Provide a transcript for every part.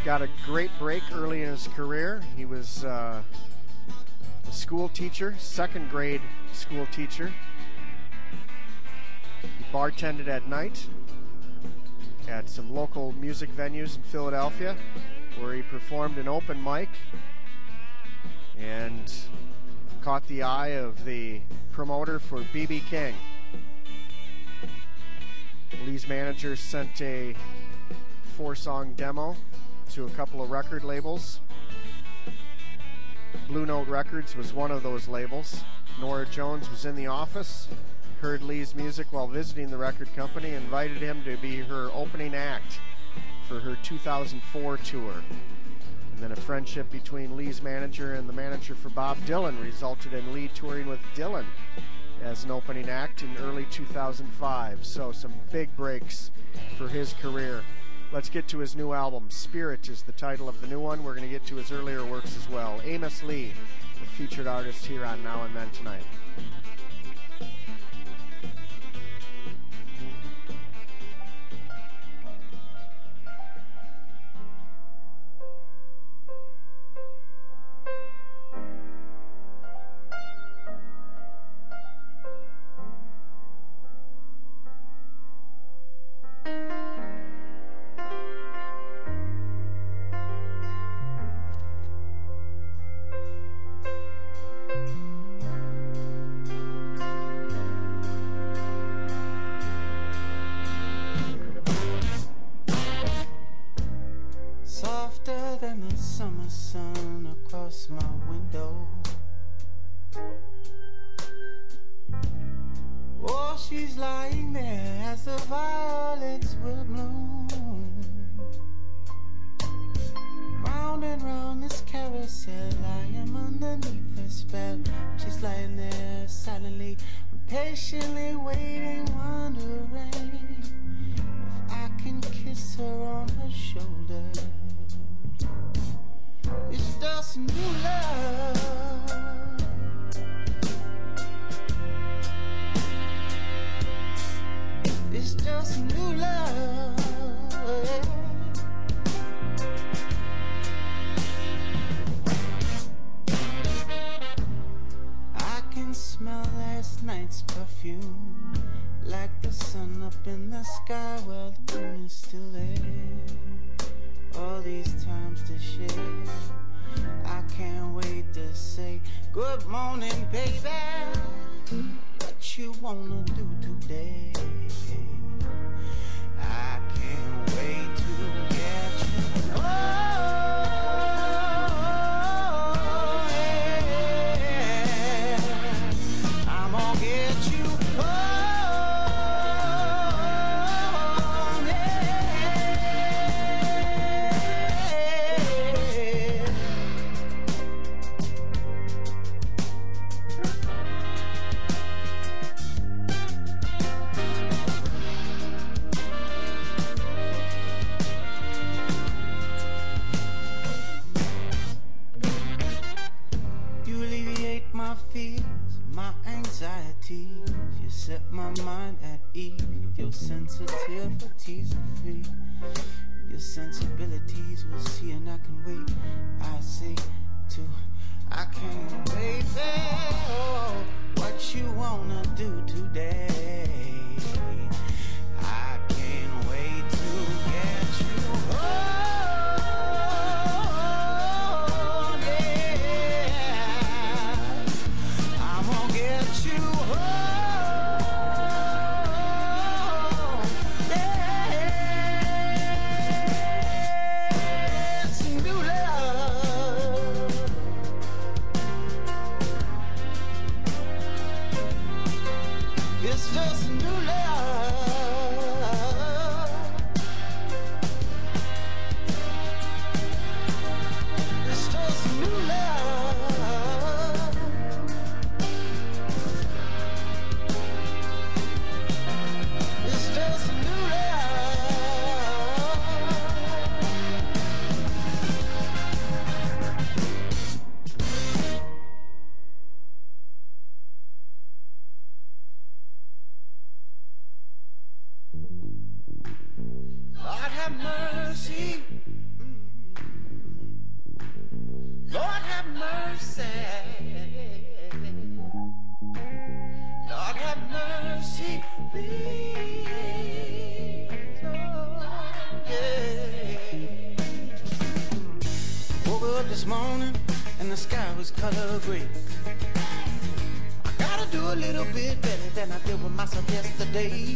got a great break early in his career. He was a school teacher, second grade school teacher. He bartended at night at some local music venues in Philadelphia where he performed an open mic and caught the eye of the promoter for B.B. King. Lee's manager sent a 4-song demo to a couple of record labels. Blue Note Records was one of those labels. Norah Jones was in the office, heard Lee's music while visiting the record company, and invited him to be her opening act for her 2004 tour. And then a friendship between Lee's manager and the manager for Bob Dylan resulted in Lee touring with Dylan as an opening act in early 2005. So some big breaks for his career. Let's get to his new album. Spirit is the title of the new one. We're going to get to his earlier works as well. Amos Lee, the featured artist here on Now and Then tonight. mercy. Lord, have mercy, please. Oh, yeah. Woke up this morning and the sky was color gray. I gotta do a little bit better than I did with myself yesterday.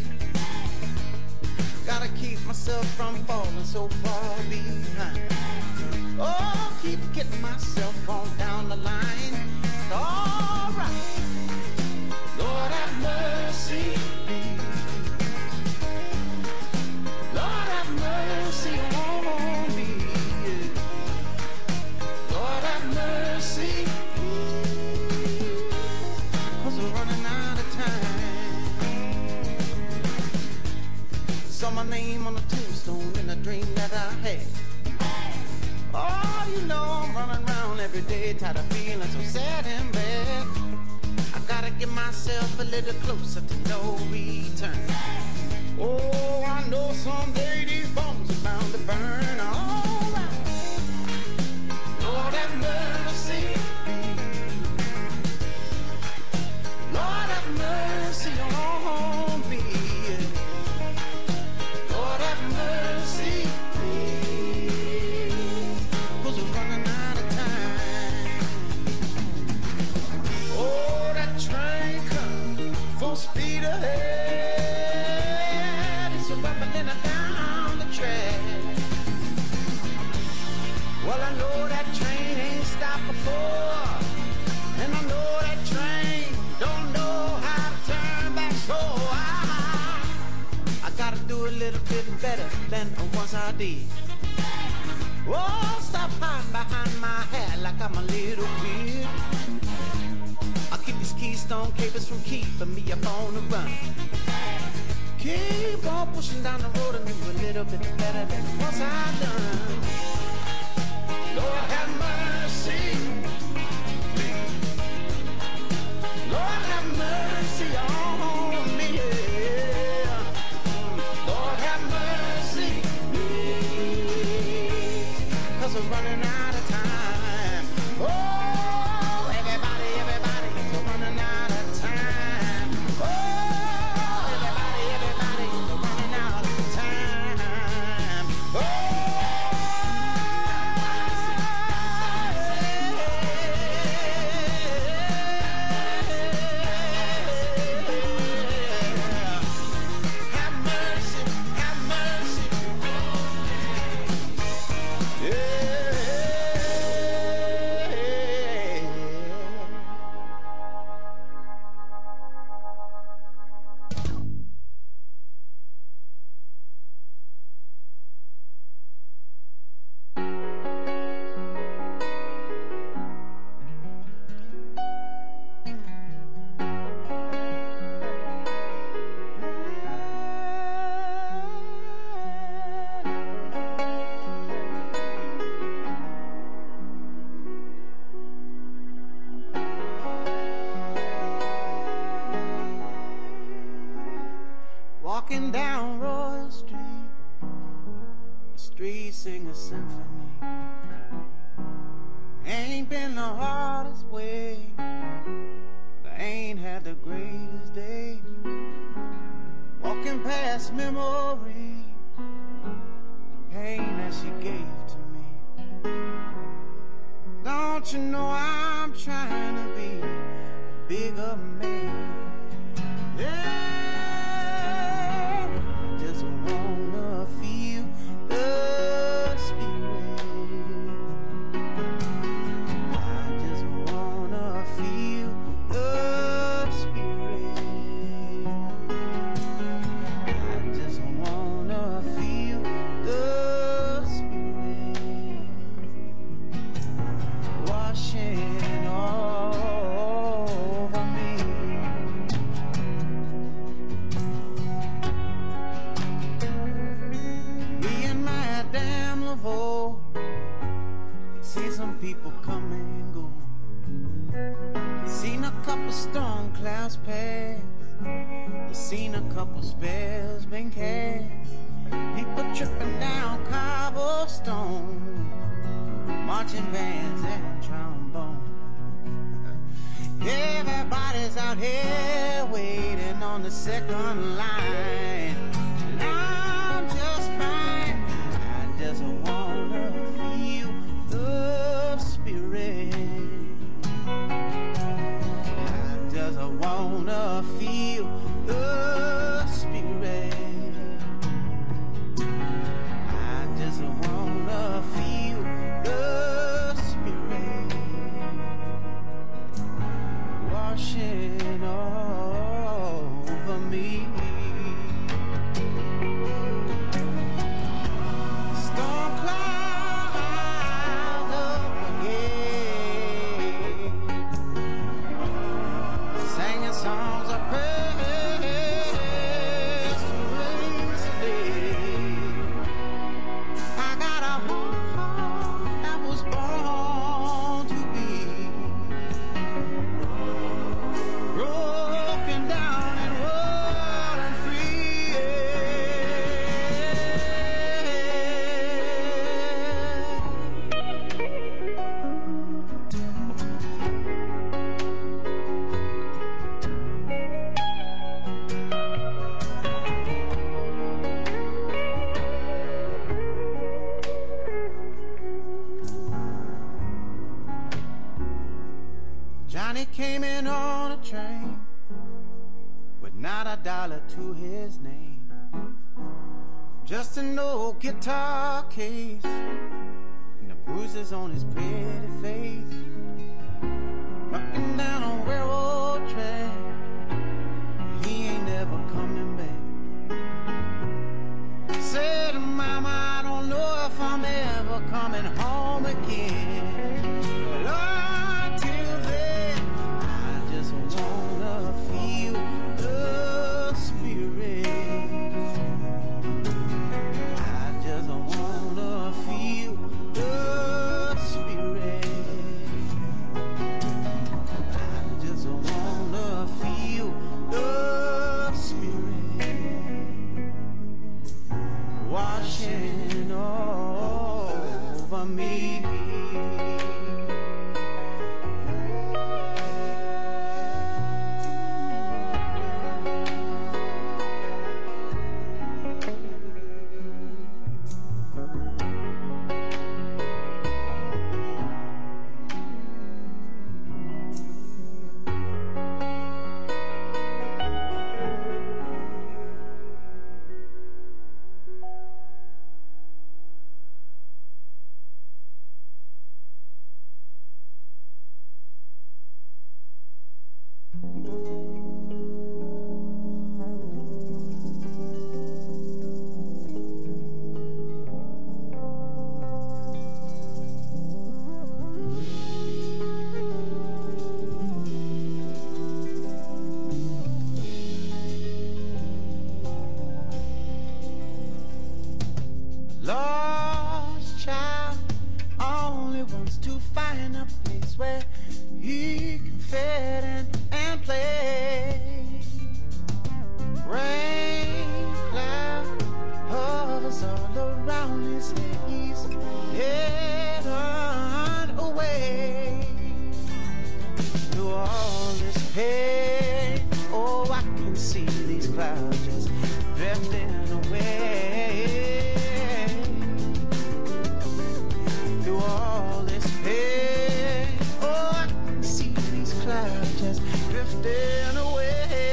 Gotta keep myself from falling so far behind. Oh, keep getting myself on down the line. All right. Lord, have mercy. Lord, have mercy on me. Lord, have mercy. 'Cause we're running out of time. Saw my name on the tombstone in a dream that I had. Oh, you know I'm running around every day, tired of feeling so sad and bad. I gotta get myself a little closer to no return. Oh, I know someday these bones are bound to burn. All right. Lord, have mercy. Lord, have mercy on me. Lord, have mercy. Speed ahead, it's a rumbling down the track. Well, I know that train ain't stopped before, and I know that train don't know how to turn back. So I gotta do a little bit better than once I did. Oh, stop hiding behind my hat like I'm a little kid. I'll keep these keystone capers from keeping me up on the run. Keep on pushing down the road and do a little bit better than once I've done. Lord, have mercy. Lord, have mercy on me. Lord, have mercy. 'Cause we're running out of time. Oh, walking down Royal Street, the streets sing a symphony. Ain't been the hardest way, but I ain't had the greatest day. Walking past memory, the pain that she gave to me. Don't you know I'm trying to be a bigger man? Yeah. People come and go. Seen a couple storm clouds pass. Seen a couple spells been cast. People tripping down cobblestone, marching bands and trombone. Everybody's out here waiting on the second line. And I'm just fine. I just wanna feel the spirit. I just wanna feel the spirit. I just wanna feel the spirit washing over me. Storm cloud up again, singing songs of praise to raise the dead. I got a heart that was born to be broken down and running free. Johnny came in on a train with not a dollar to his name, just an old guitar case and the bruises on his pretty face. Walking down a railroad track, he ain't never coming back. Said, Mama, I don't know if I'm ever coming home again. But until then, I just wanna feel the spirit. I just wanna feel the spirit. I just wanna feel the spirit washing over me. Lost child only wants to find a place where he can fit in and play. Rain cloud hovers all around his head. He's headed away through all this pain. Oh, I can see these clouds just drifting away. Through all this pain, oh, I can see these clouds just drifting away.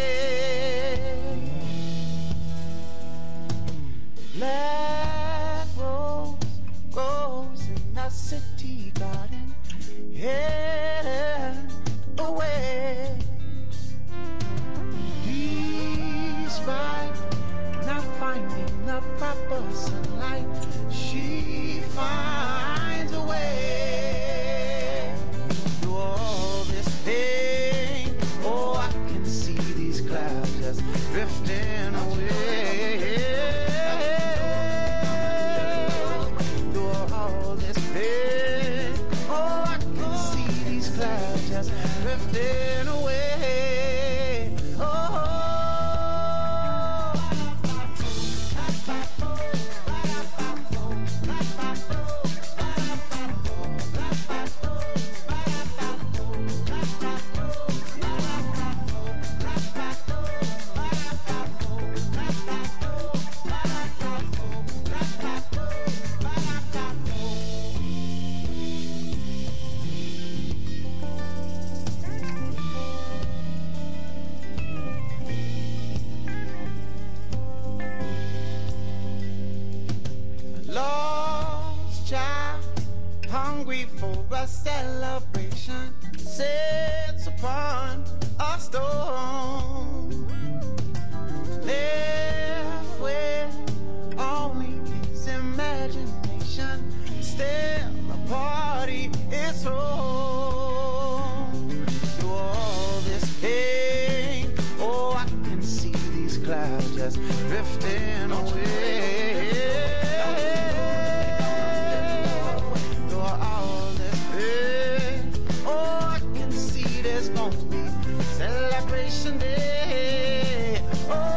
Black rose grows in the city garden, heading away. He's right, not finding the proper sunlight. She finds a way through all this pain. Oh, I can see these clouds just drifting away. Through all this pain. Oh, I can see these clouds just drifting away. we for a celebration sits upon a stone, left with only his imagination. Still a party is home. Through all this pain, oh, I can see these clouds just drifting away. Through all this pain, oh, I can see there's gonna be celebration day. Oh.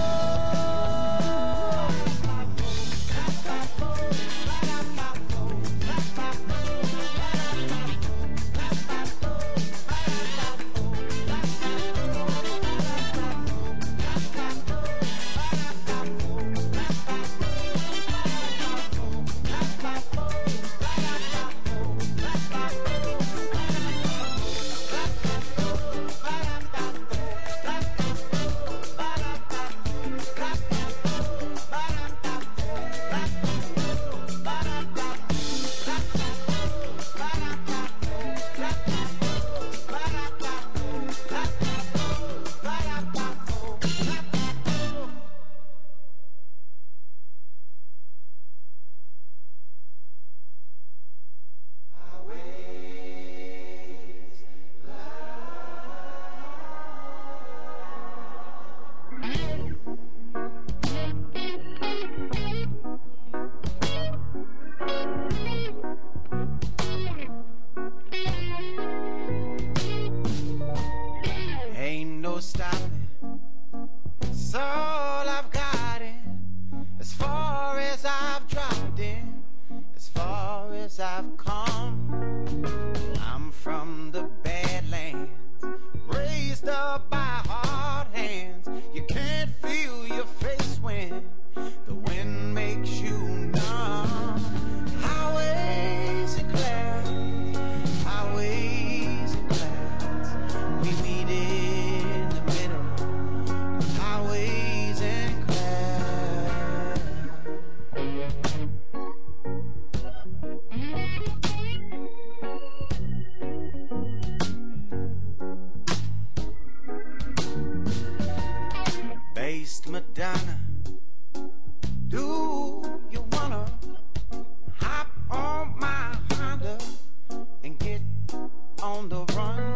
Ain't no stopping, it's all I've got in. As far as I've dropped in, as far as I've come. I'm from the Badlands, raised up by hard hands. You can't feel your face when the wind makes you numb. Highways and clouds, highways and clouds, we meet in the middle. Highways and clouds. Based Madonna, do you wanna hop on my Honda and get on the run?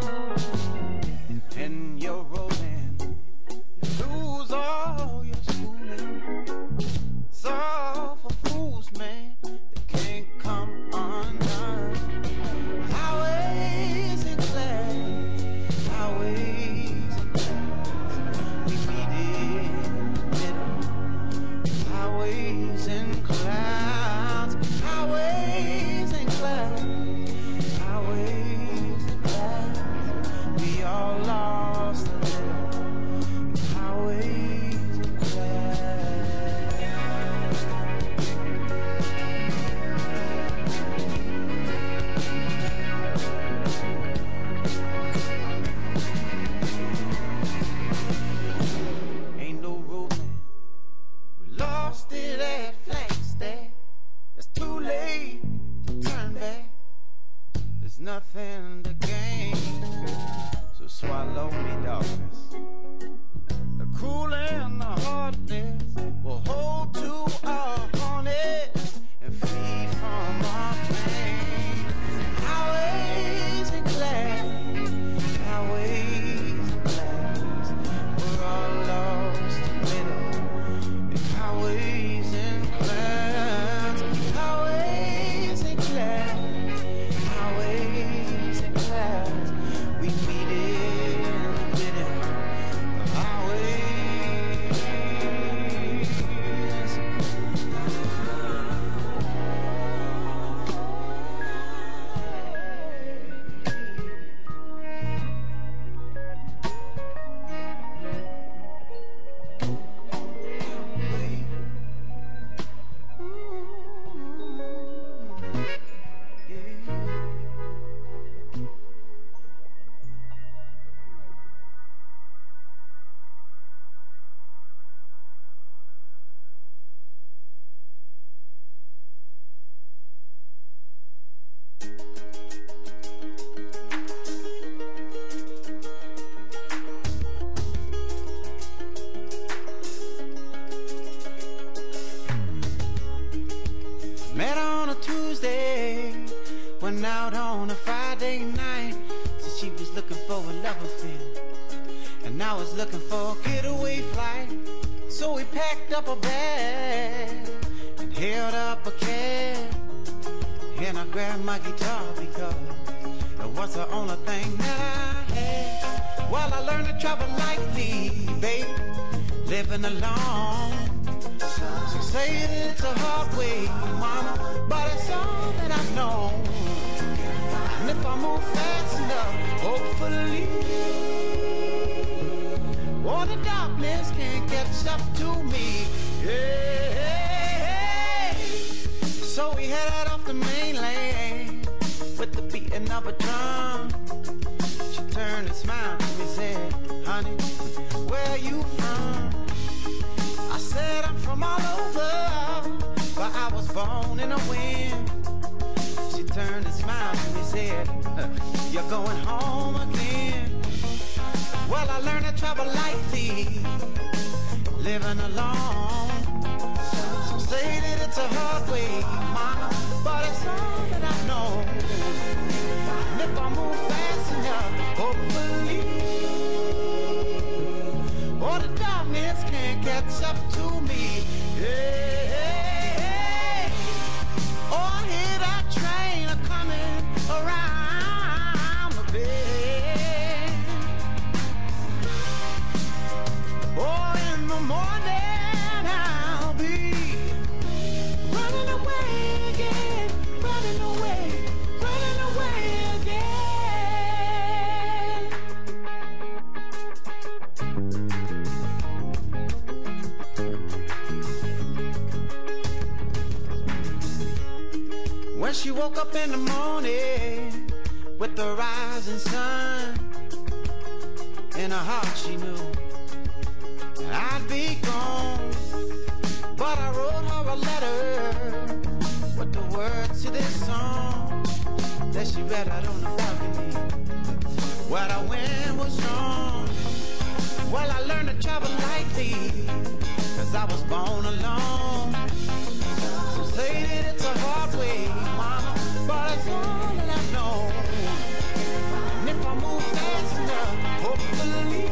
And you're rolling, you lose all your schooling. It's all for fools, man, that can't come undone. Highways and clouds, highways and clouds, we meet in the middle. Highways and clouds, highways and clouds, highways and clouds, we all lost a little. Highways and clouds. Ain't no road, man, we lost it at Flagstaff. It's too late to turn back. There's nothing to gain, so swallow me, darkness. The cruel and the heartless will hold to our harness and feed from our pain. Highways and clouds, highways and clouds, we're all lost in the middle. Highways and clouds, highways and clouds, highways and clouds, we meet in the middle. Highways Went out on a Friday night, said she was looking for a love affair, and I was looking for a getaway flight. So we packed up a bag and held up a cab, and I grabbed my guitar because it was the only thing that I had. Well, I learned to travel lightly, babe, living alone. Some say it's a hard way, mama, but it's all that I know. And if I move fast enough, hopefully, all the darkness can't catch up to me. Yeah. So we headed off the mainland with the beating of a drum. She turned and smiled to me and said, honey, where are you from? I said I'm from all over, but I was born in a wind. She turned and smiled to me and said, you're going home again. Well, I learned to travel lightly, living alone. Some say that it's a hard way, mama, but it's all that I know. And if I move fast enough, hopefully, all the darkness can't catch up to me. Yeah. Oh, I hear that train a-coming around the bend. Oh, in the morning I'll be running away again, running away again. When she woke up in the morning with the rising sun, in her heart she knew I'd be gone. But I wrote her a letter with the words to this song that she read out on the balcony. What I went was wrong. Well, I learned to travel lightly, cause I was born alone. So say that it's a hard way, mama, but it's all that I know. And if I move fast enough, hopefully,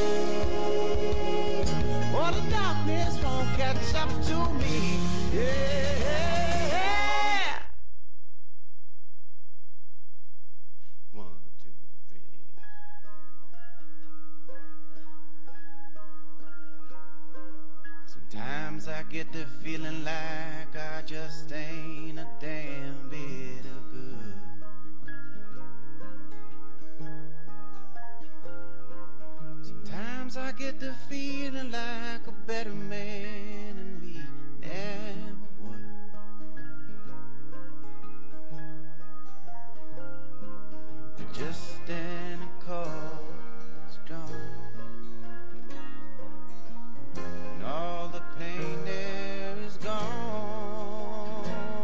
all the darkness won't catch up to me. Yeah. 1, 2, 3. Sometimes I get the feeling like I just ain't a damn bit of good. Sometimes I get the feeling like a better man than me never was. Just standing cold, strong, and all the pain there is gone.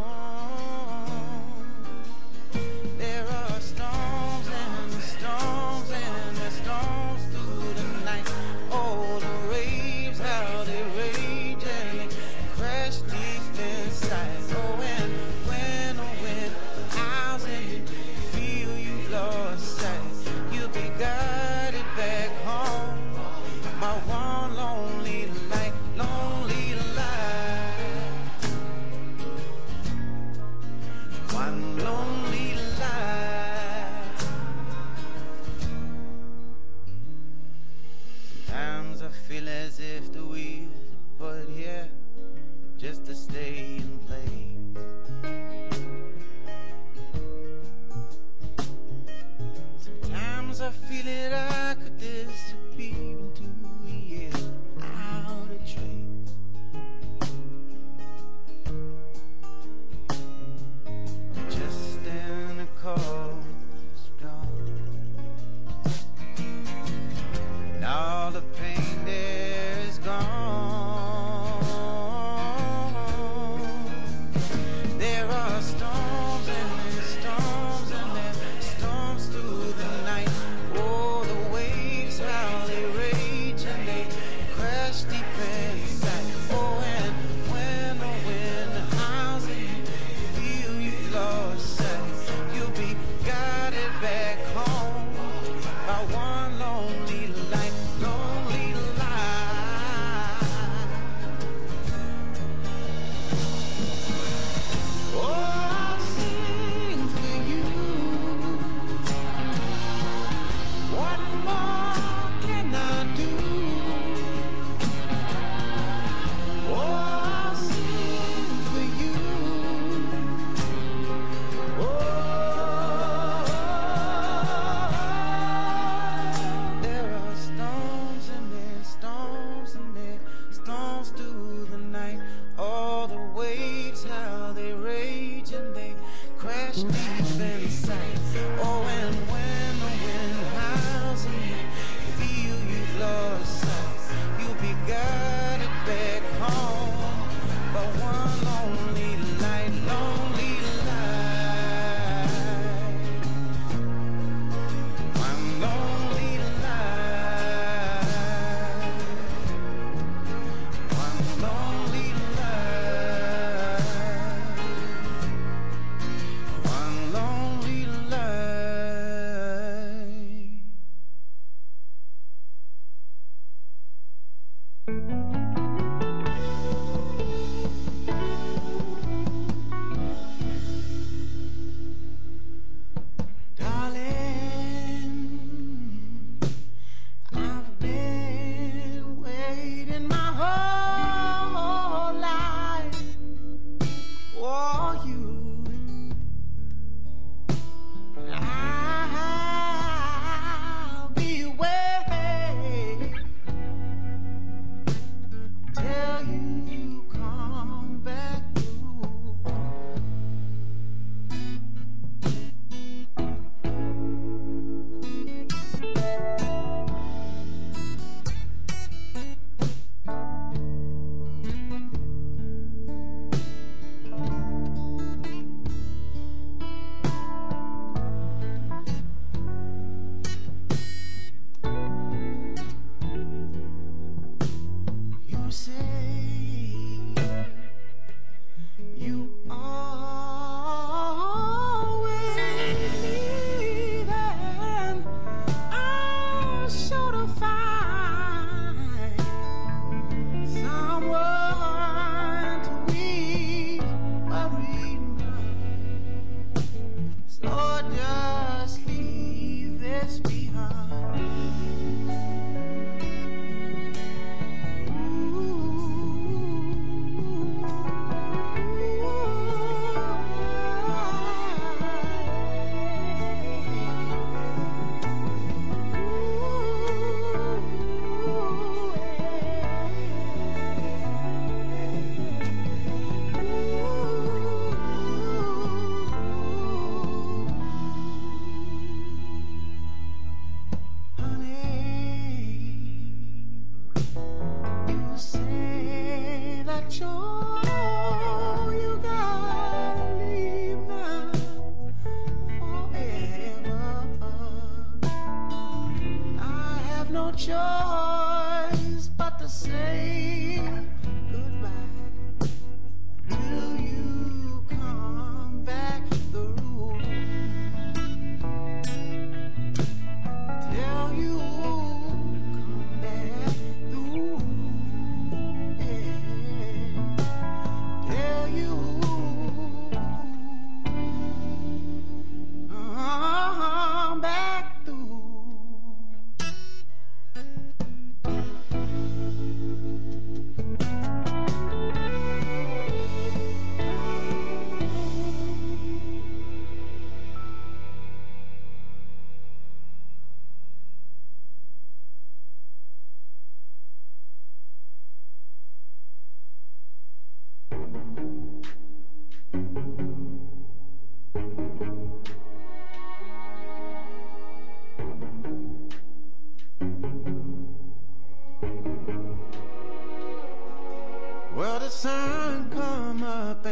There are storms and storms and the storms through the night. Oh, the waves, how they rage and they crash deep inside. Oh, and when hours and you feel you've lost sight, you'll be guided back home by one lonely light, lonely light. One lonely light. Sometimes I feel as if the wheels are put here just to stay in place. Sometimes I feel that I could disappear into a year out of trace. Just in a cold storm, and all the pain there is gone.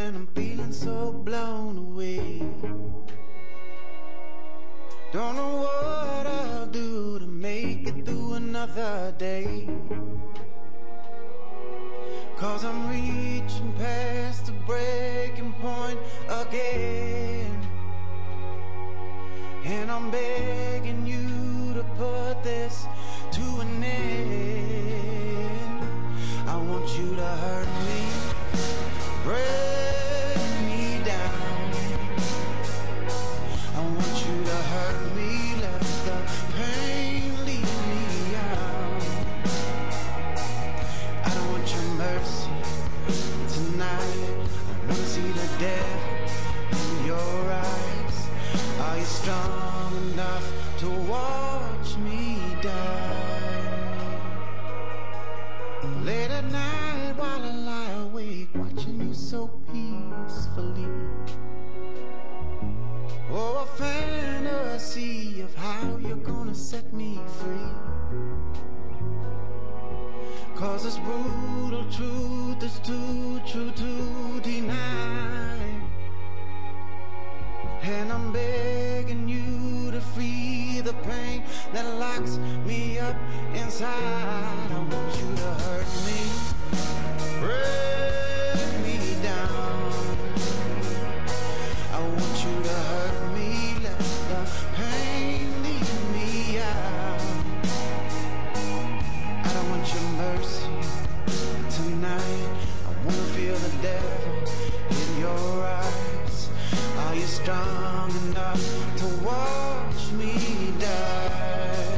and I'm feeling so blown away. Don't know what I'll do to make it through another day. 'Cause I'm reaching past the breaking point again. And I'm begging you to put this to an end. I want you to hurt me, break me down. I want you to hurt me, let the pain lead me out. I don't want your mercy tonight. I want to see the devil in your eyes. Are you strong enough to watch me die? Late at night while I lie awake, watching you so peacefully. Oh, a fantasy of how you're gonna set me free. 'Cause this brutal truth is too true to deny. And I'm begging you to free the pain that locks me up inside. I want you to hurt me, break me down. I want you to hurt me, let the pain lead me out. I don't want your mercy tonight. I want to feel the devil in your eyes. Are you strong enough to watch me die?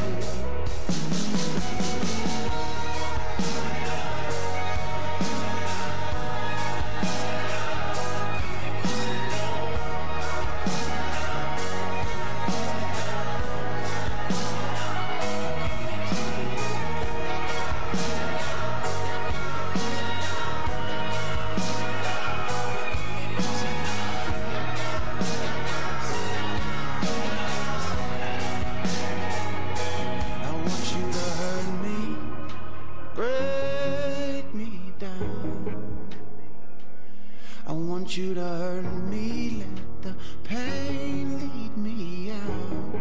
I want you to hurt me, let the pain lead me out.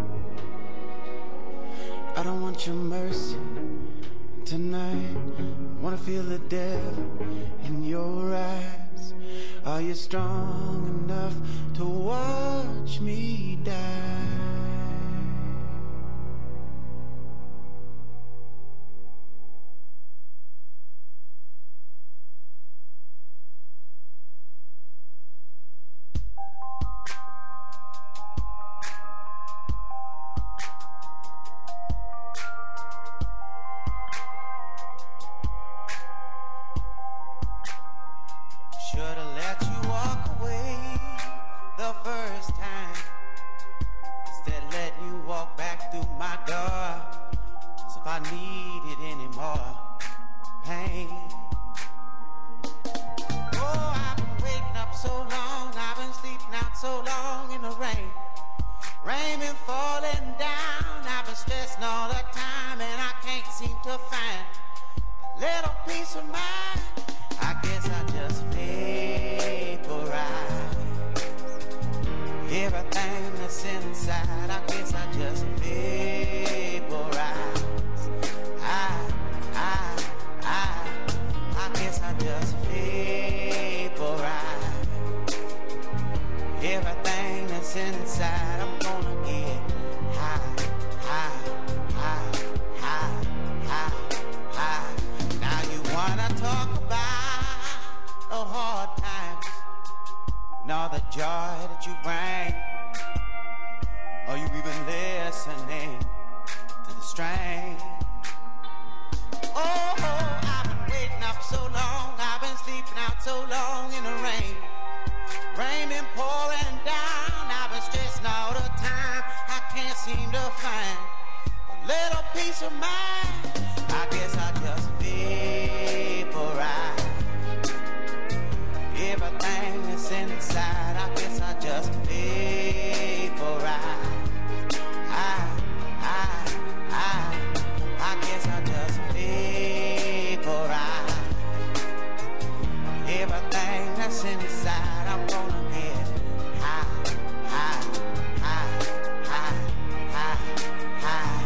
I don't want your mercy tonight. I want to feel the devil in your eyes. Are you strong enough to watch me die? Should've let you walk away the first time, instead of letting you walk back through my door. So if I needed any more pain, oh, I've been waiting up so long, I've been sleeping out so long in the rain. Rain been falling down, I've been stressing all the time, and I can't seem to find a little peace of mind. I guess I just vaporize everything that's inside. I guess I just vaporize. I guess I just vaporize everything that's inside. I'm gonna get high. Now you wanna talk about the hard times and all the joy that you bring? Are you even listening to the strain? Oh, I've been waiting up so long, I've been sleeping out so long in the rain. Rain been pouring down, I've been stressing all the time. I can't seem to find a little peace of mind. I guess I just vaporize everything that's inside. I guess I just vaporize. I guess I just vaporize everything that's that's inside, I'm gonna get high, high, high, high, high, high.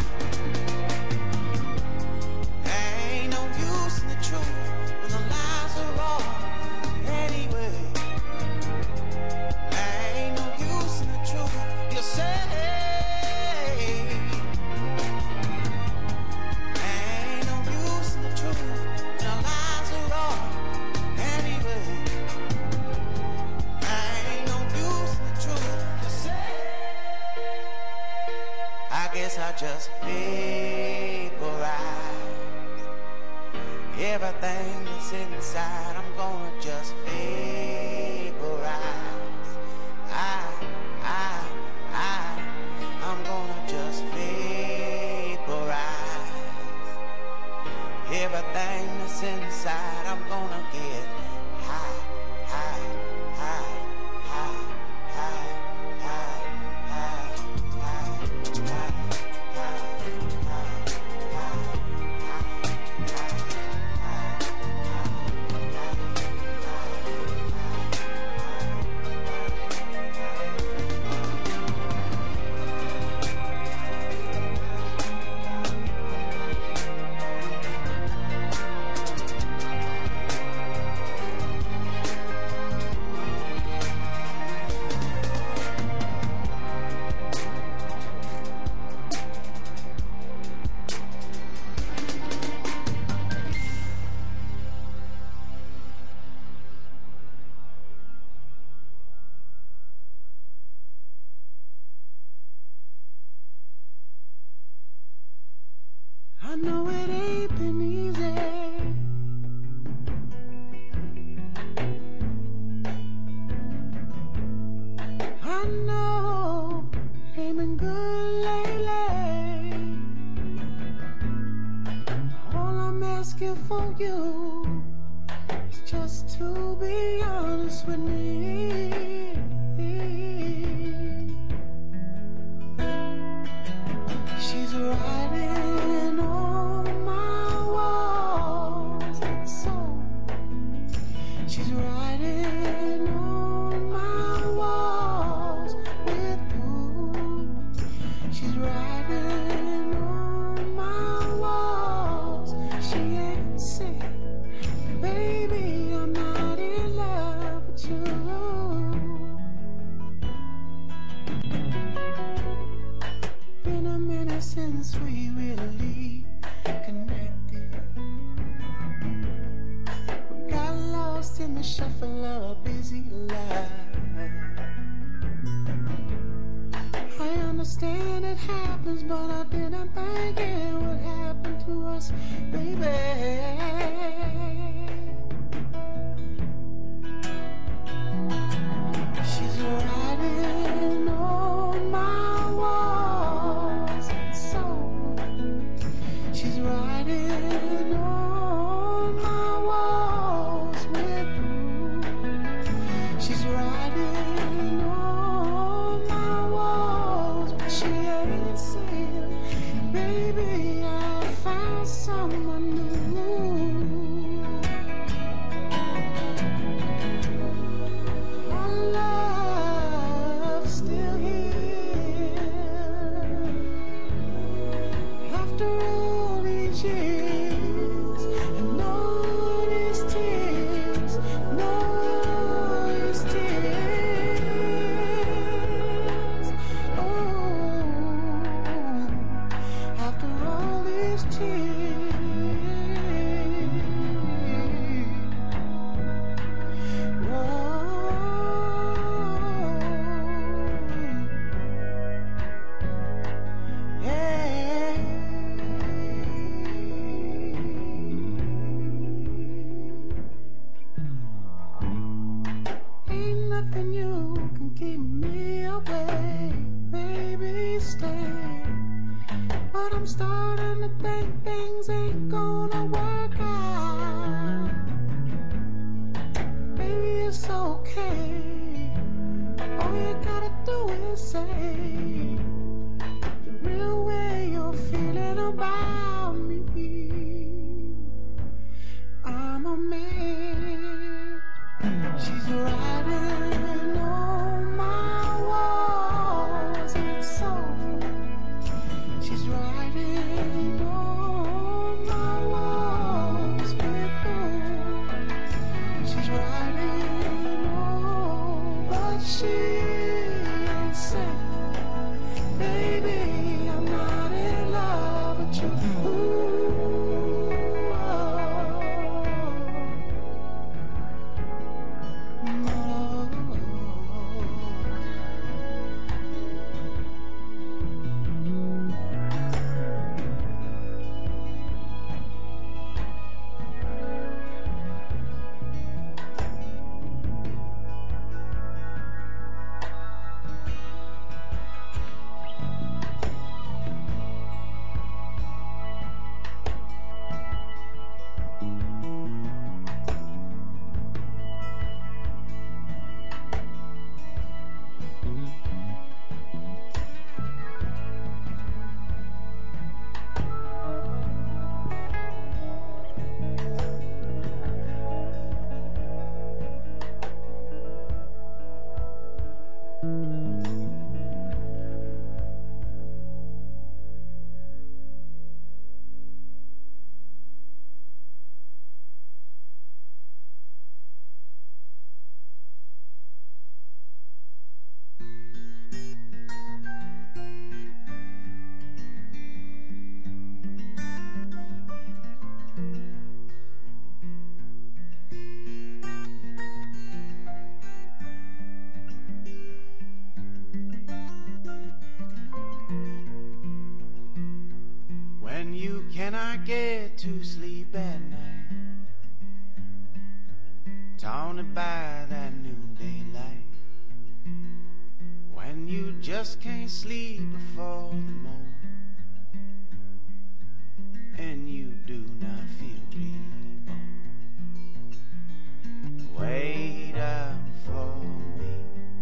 There ain't no use in the truth when the lies are wrong anyway. There ain't no use in the truth, you say. I just vaporize everything that's inside. I'm gonna just vaporize. I'm gonna just vaporize everything that's inside. I'm gonna get high, high, high, high, high, high, high, high, high. I know it ain't been easy. I know it ain't been good lately. All I'm asking for you is just to be honest with me. She's riding on my walls, so she's riding on my walls with you. She's riding on my walls. She ain't sick, baby, I'm not in love with you. Been a minute since we really connected. We got lost in the shuffle of a busy life. I understand it happens, but I didn't think it would happen to us, baby. She's riding on my walls, so she's riding on my walls with you. She's riding on my walls, but she ain't saying, baby, I found someone new. Our love's still here after all these years, and all these tears, and all these tears. Oh, after all these tears. Ain't nothing you can keep me away, baby, stay. But I'm starting to think things ain't gonna work out. Baby, it's okay. All you gotta do is say the real way you're feeling about me. I'm a man. She's She's writing on my walls. It's so. She's writing on my walls. People. She's writing on, but she ain't saying, baby, I'm not in love with you. When you cannot get to sleep at night, taunted by that noonday light. When you just can't sleep before the morn, and you do not feel reborn. Wait up for me.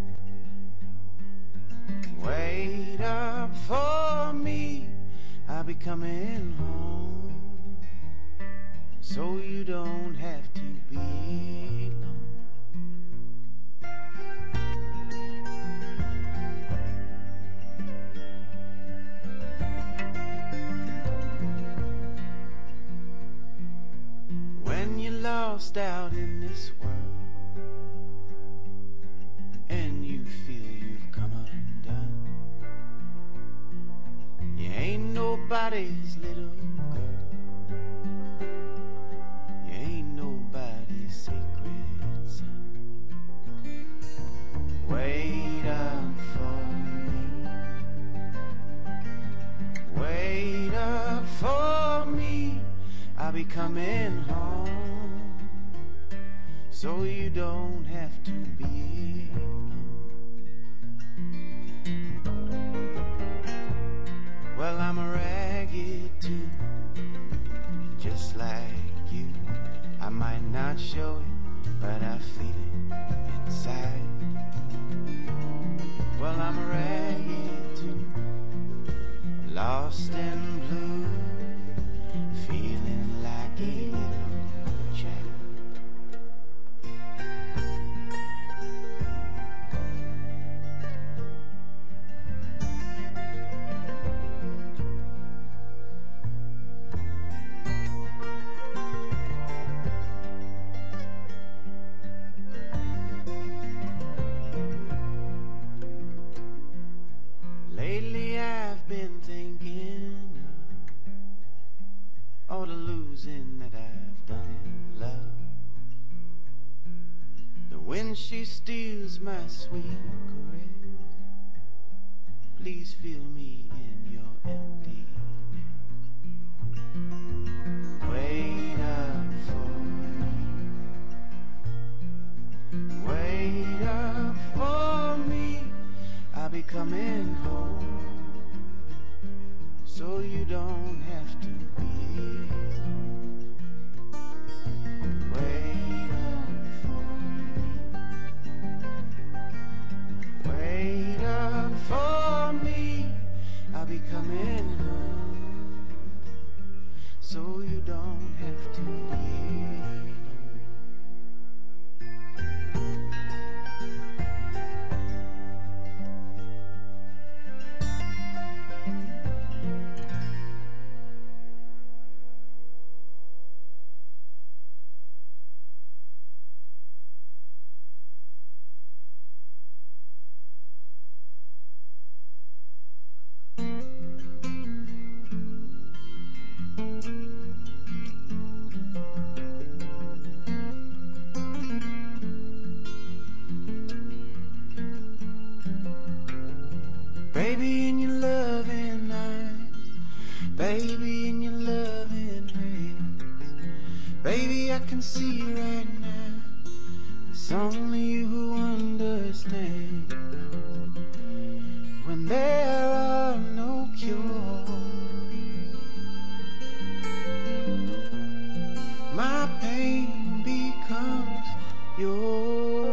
Wait up for me. I'll be coming home, so you don't have to be alone. When you're lost out in this world, and you feel you've come undone, you ain't nobody's little girl. You ain't nobody's sacred son. Wait up for me. Wait up for me. I'll be coming home, so you don't have to be alone. Well, I'm a ragged too, just like you. I might not show it, but I feel it inside. Well, I'm a ragged too, lost and blue, feeling like a little child. Lately I've been thinking of all the losing that I've done in love. The wind she steals my sweet caress. Please fill me in your emptiness. Wait up for me. Wait up for me. I'll be coming home, so you don't have to be alone. Wait up for me. Wait up for me. I'll be coming home, so you don't have to be alone. baby, in your loving hands. Baby, I can see right now it's only you who understands when there are no cures. My pain becomes yours.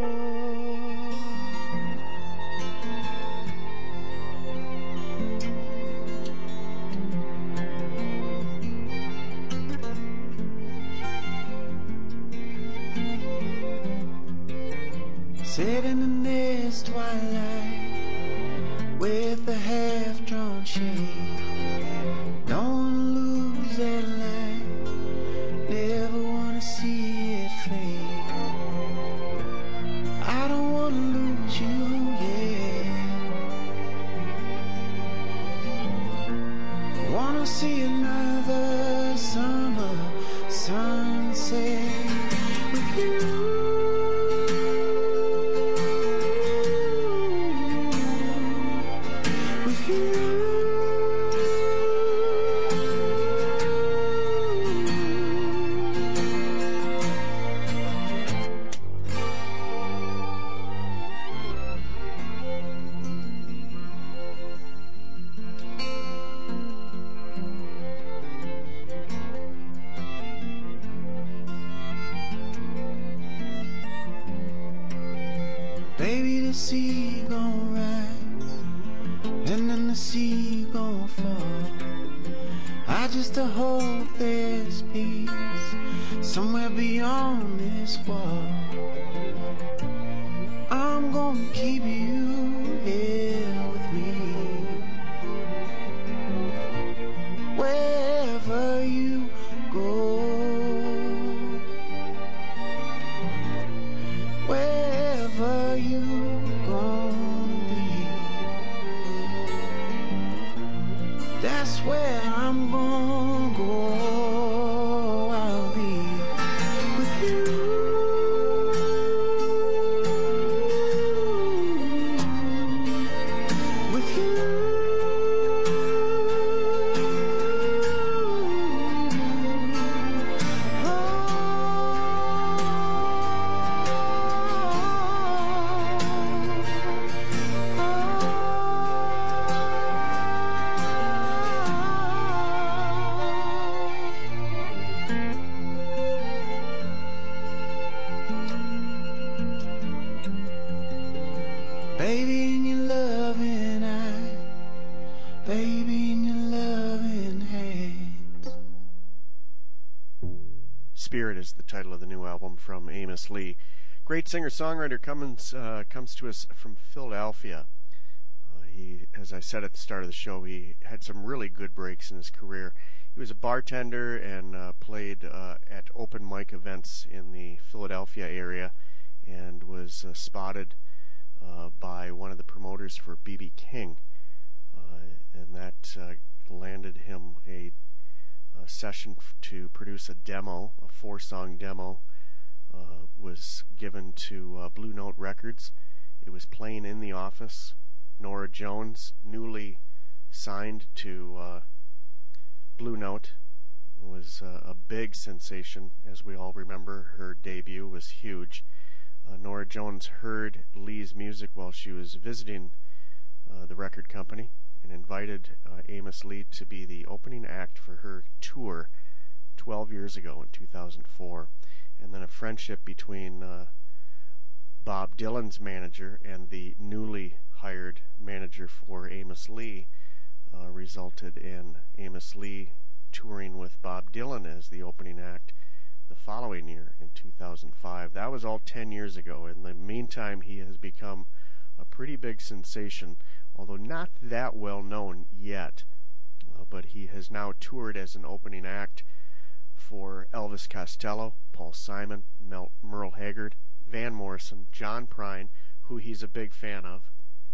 Sitting in this twilight with a half-drawn shade, don't wanna lose that light, never wanna see it fade. I don't wanna lose you, yeah. Wanna see another summer sunset with you. Baby, the sea gon' rise, and then the sea gon' fall. I just hope there's peace somewhere beyond this wall. I'm gonna keep you here with me, wherever you go. Wherever you gonna be, that's where I'm gonna go. I'll be with you, with you. Baby, in your loving eye, baby, in your loving hands. Spirit is the title of the new album from Amos Lee. Great singer-songwriter comes to us from Philadelphia. He, as I said at the start of the show, he had some really good breaks in his career. He was a bartender and played at open mic events in the Philadelphia area, and was spotted by one of the promoters for B.B. King, and that landed him a session to produce a demo, a 4-song demo. Was given to Blue Note Records. It was playing in the office. Norah Jones, newly signed to Blue Note, was a big sensation. As we all remember, her debut was huge. Norah Jones heard Lee's music while she was visiting the record company and invited Amos Lee to be the opening act for her tour 12 years ago in 2004. And then a friendship between Bob Dylan's manager and the newly hired manager for Amos Lee resulted in Amos Lee touring with Bob Dylan as the opening act the following year in 2005. That was all 10 years ago. In the meantime, he has become a pretty big sensation, although not that well known yet. But he has now toured as an opening act for Elvis Costello, Paul Simon, Merle Haggard, Van Morrison, John Prine, who he's a big fan of,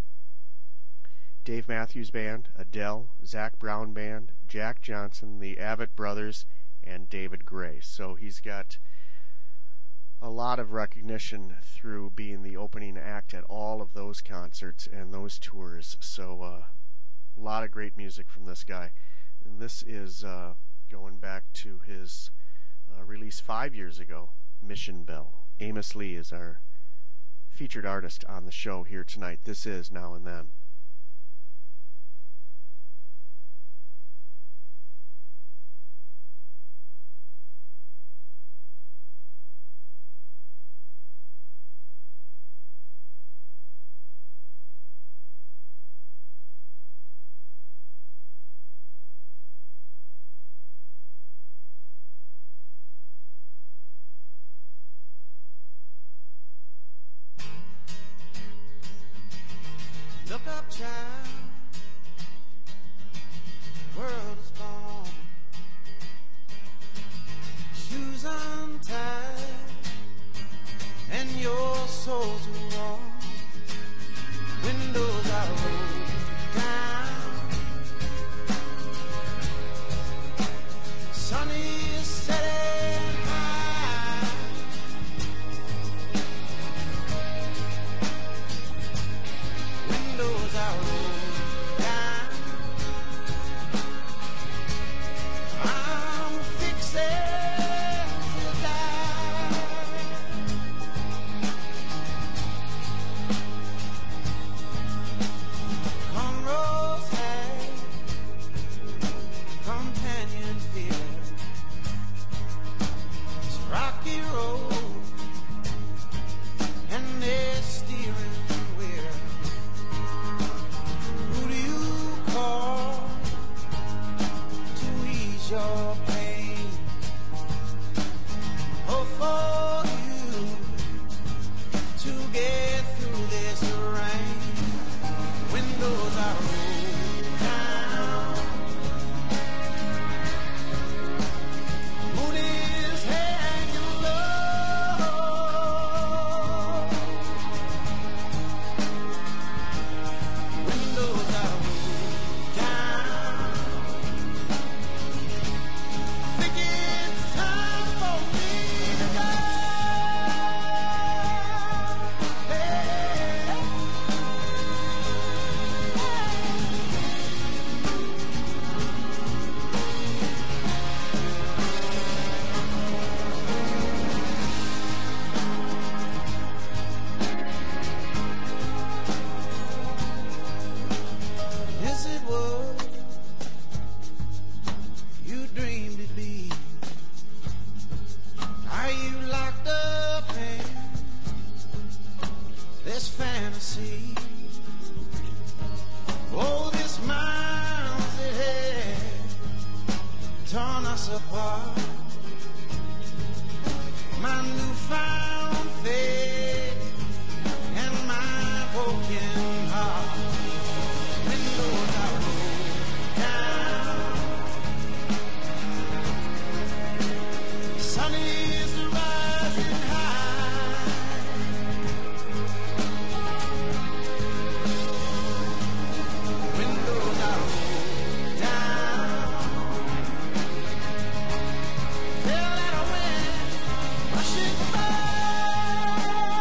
Dave Matthews Band, Adele, Zac Brown Band, Jack Johnson, the Avett Brothers, and David Gray. So he's got a lot of recognition through being the opening act at all of those concerts and those tours. So a lot of great music from this guy. And this is going back to his release 5 years ago, Mission Bell. Amos Lee is our featured artist on the show here tonight. This is Now and Then. Look up, child, world is gone, shoes untied, and your soul's warm, windows are rolled down, sun is setting high, windows are rolled down. I'm fixing to die. Cornrows have companion fear. It's a rocky road and they're steering wheel. Who do you call to ease your pain? Oh, for you to get through this rain. Windows are rolled down. Moon is hanging low. Windows are rolled down. Think it's time for me to go. Is it what you dreamed it'd be? Are you locked up in this fantasy? Oh, this mind's it had torn us apart. My newfound faith and my broken heart. Windows are rolled down. Sun is rising high. Windows are rolled down. Feel like a wind rushing by.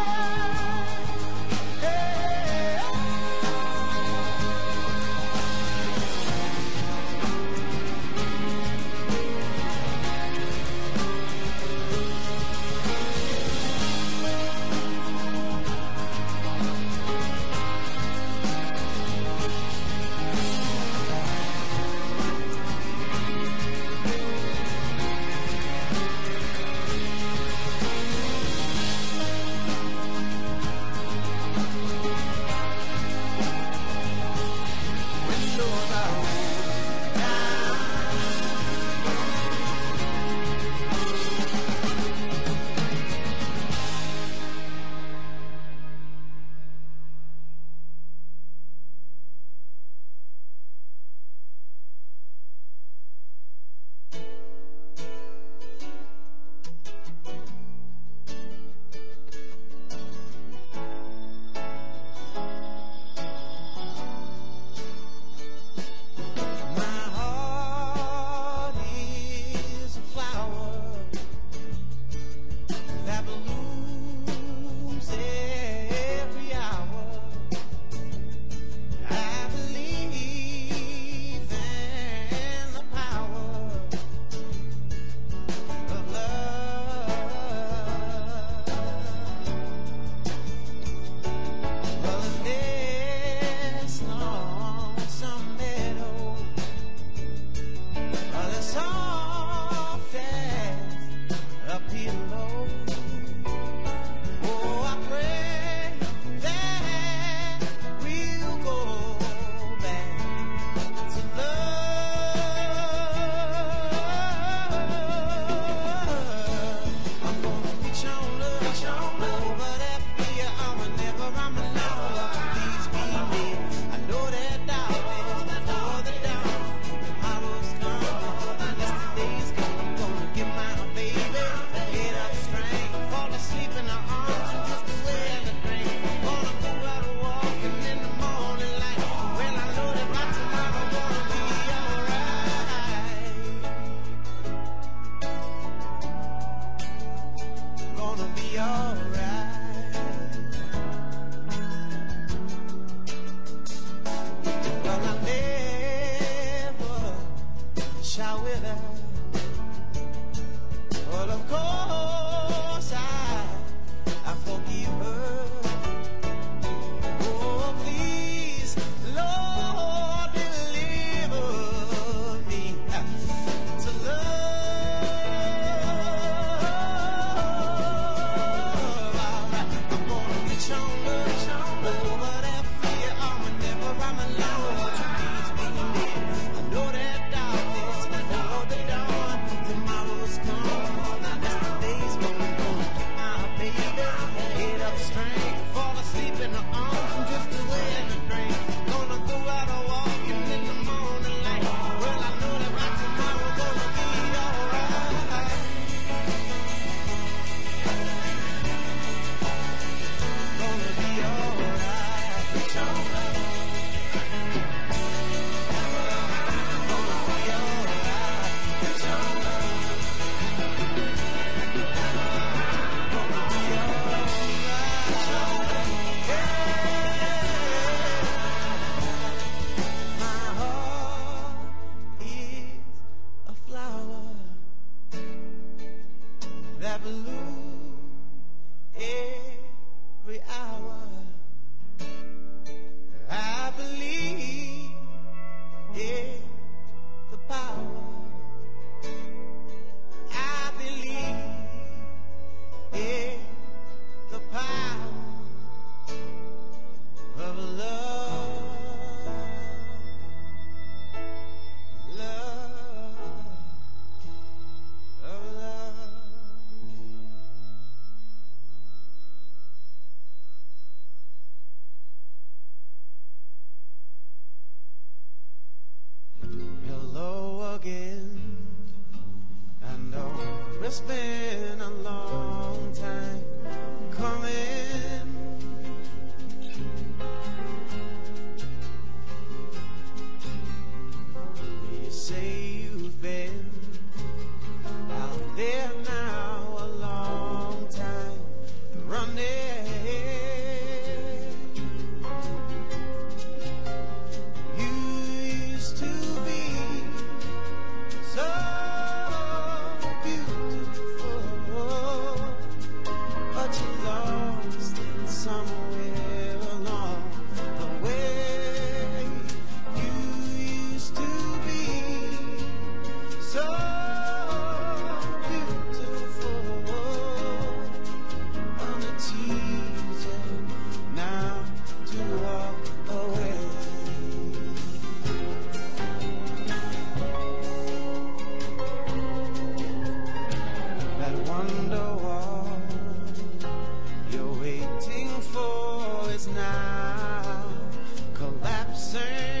is now collapsing.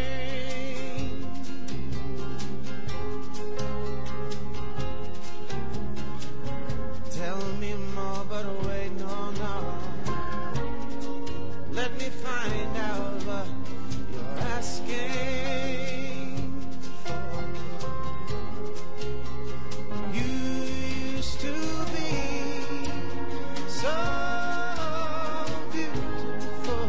Tell me more, but wait, no. Let me find out what you're asking for. You used to be so beautiful,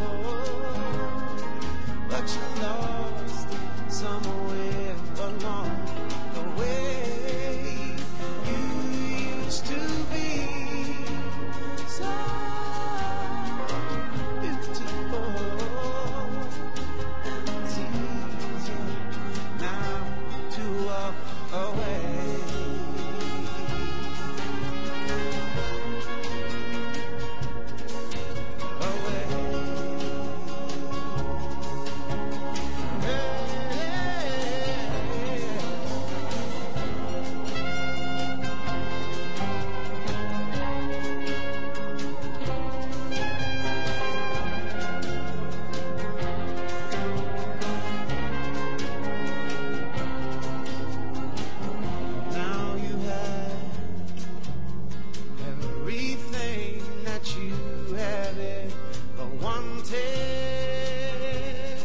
but you lost somewhere along the way. You used to be so beautiful, and it's easier now to walk away. Now you have everything that you have ever wanted.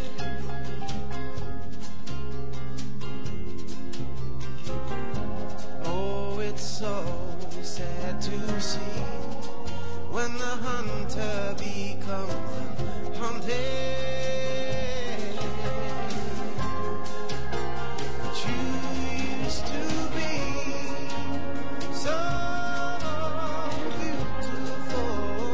Oh, it's so sad to see when the hunter becomes the hunted. But you used to be so beautiful,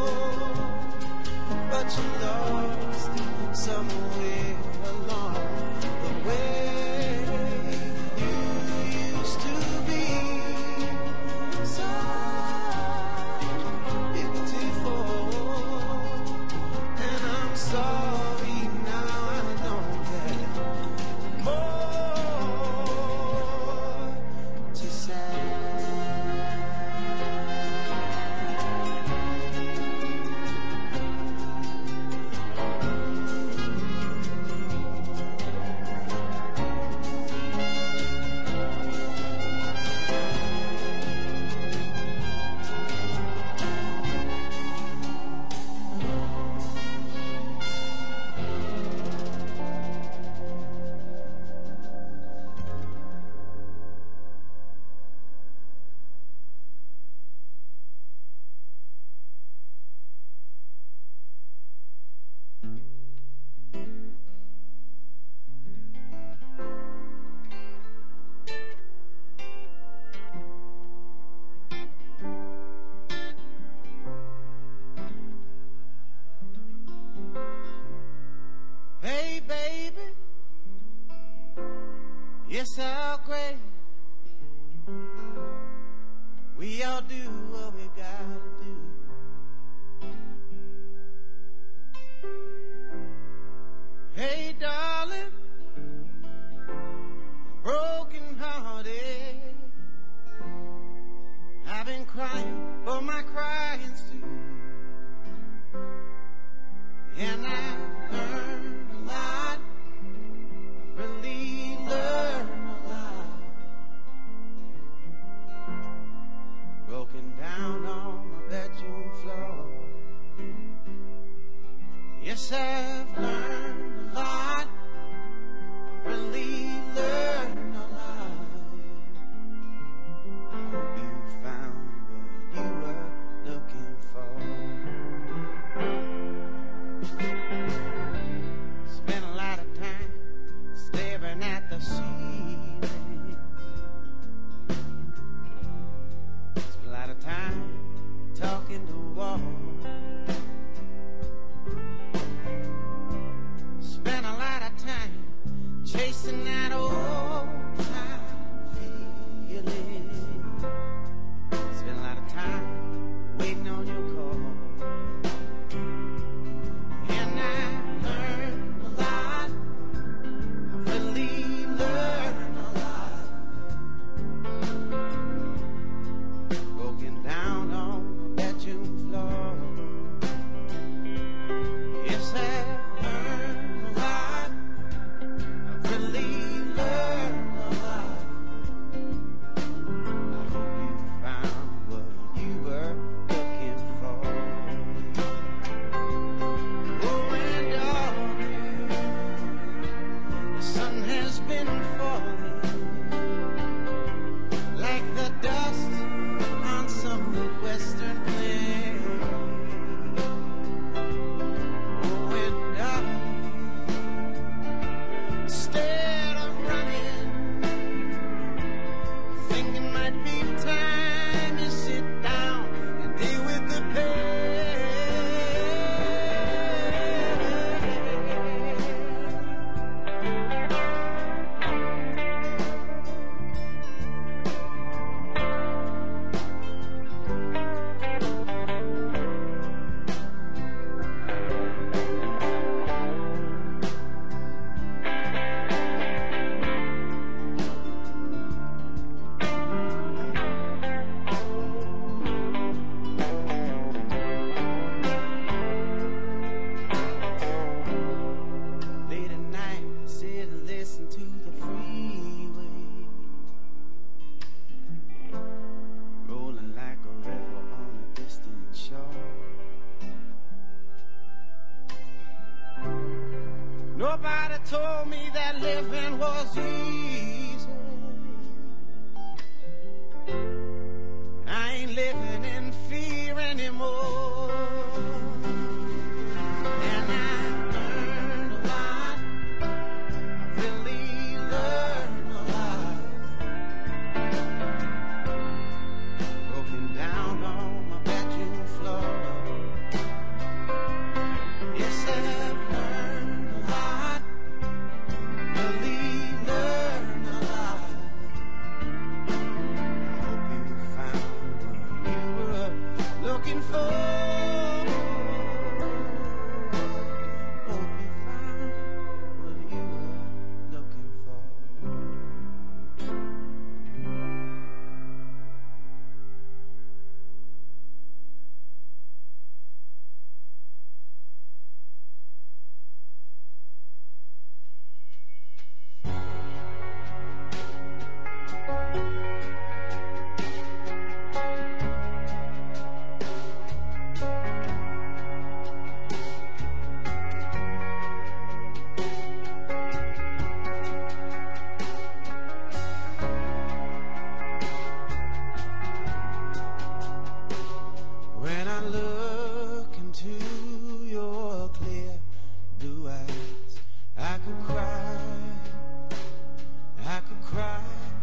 but you lost somewhere along the way. You used to be so beautiful, and I'm sorry now I know that more to say. Hey, baby, yes, how great. We all do what we gotta do. Hey, darling, broken hearted. I've been crying for my crying's too. And I've learned a lot. I've really learned a lot. Broken down on my bedroom floor. Yes, I've learned a lot. I've really learned a lot. I hope you found what you were looking for. Spent a lot of time staring at the ceiling. Spent a lot of time talking to walls. Spent a lot of time chasing that old time feeling. Spent a lot of time waiting on your call. And I learned a lot. I really learned a lot. Broken down on my bedroom floor. Nobody told me that living was easy. I ain't living in fear anymore. And I learned a lot. I really learned a lot. Broken down on my bedroom floor. Yes, I've learned a lot. Really learned a lot. I hope you found what you were looking for. Hope you found what you were looking for. When I look into your clear blue eyes, I could cry, I could cry.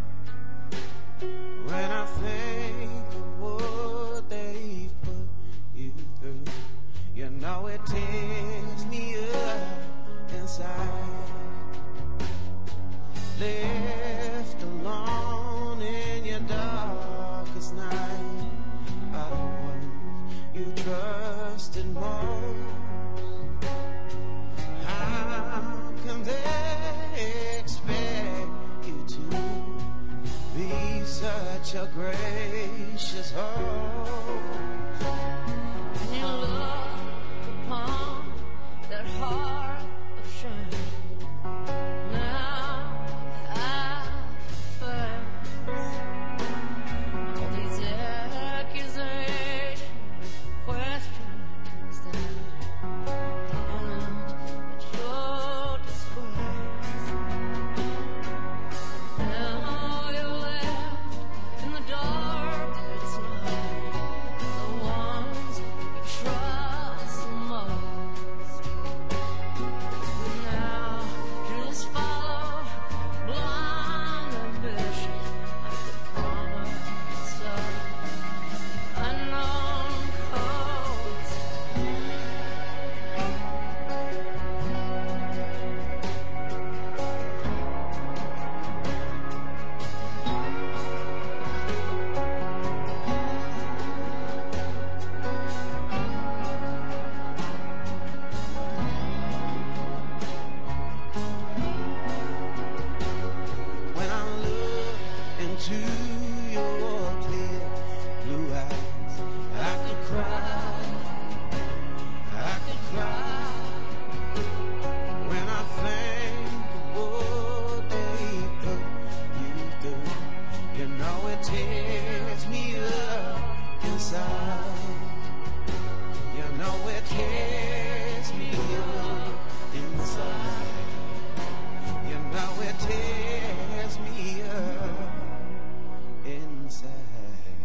When I think of what they've put you through, you know it tears me up inside. Left alone in your darkest night by the one you trusted most. How can they expect you to be such a gracious host? When you look upon that heart of shame, now I face all these accusations, questions that end at your disgrace. Now you're left in the darkest night, the ones you trust the most. But now you just follow blind ambition like the promise of unknown coast. When I look into your clear blue eyes, I could cry, I could cry. When I think of what they put you through, you know it tears me up inside. You know it tears me up inside. You know it tears me up inside.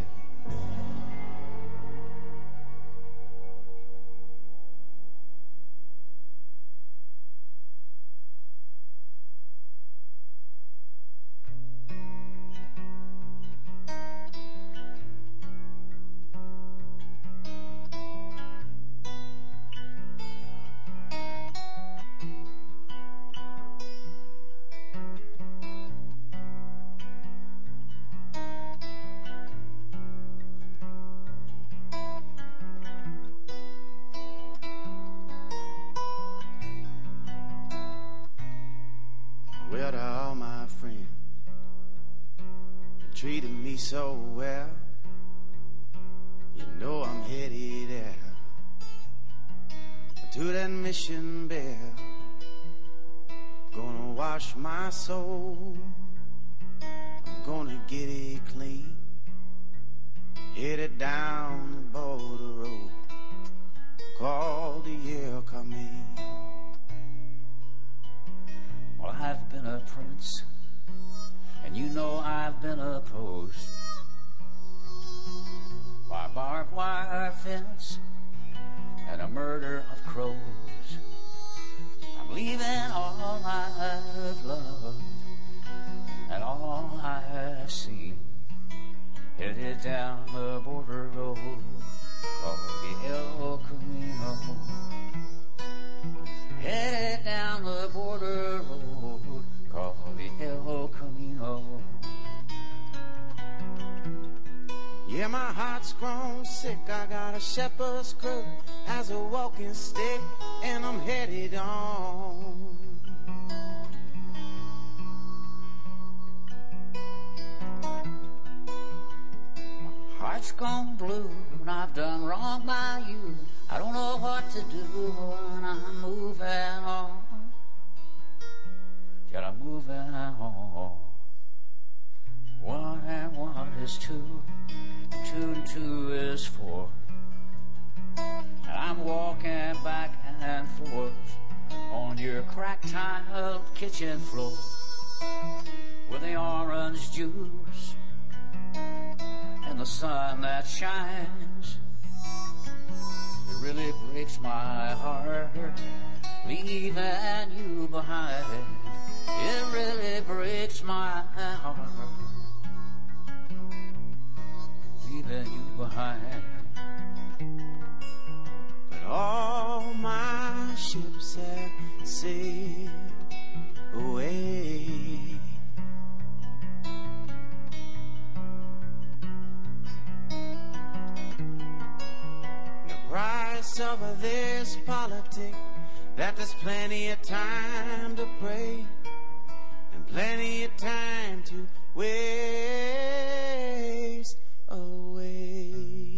Well, to all my friends that treated me so well, you know I'm headed out to that mission bell. Gonna wash my soul, I'm gonna get it clean, headed down the border road called the El Camino. fence and a murder of crows. I'm leaving all I've loved and all I've seen, headed down the border road called the El Camino. Headed down the border road called the El Camino. Yeah, my heart's grown sick. I got a shepherd's crook as a walking stick, and I'm headed on. My heart's gone blue, and I've done wrong by you. I don't know what to do, and I'm moving on. Yet I'm moving on. 1 and 1 is 2, 2 and 2 is 4. And I'm walking back and forth on your crack-tiled kitchen floor with the orange juice and the sun that shines. It really breaks my heart leaving you behind. It really breaks my heart leaving you behind. But all my ships have sailed away. The price of this politic, that there's plenty of time to pray and plenty of time to waste away.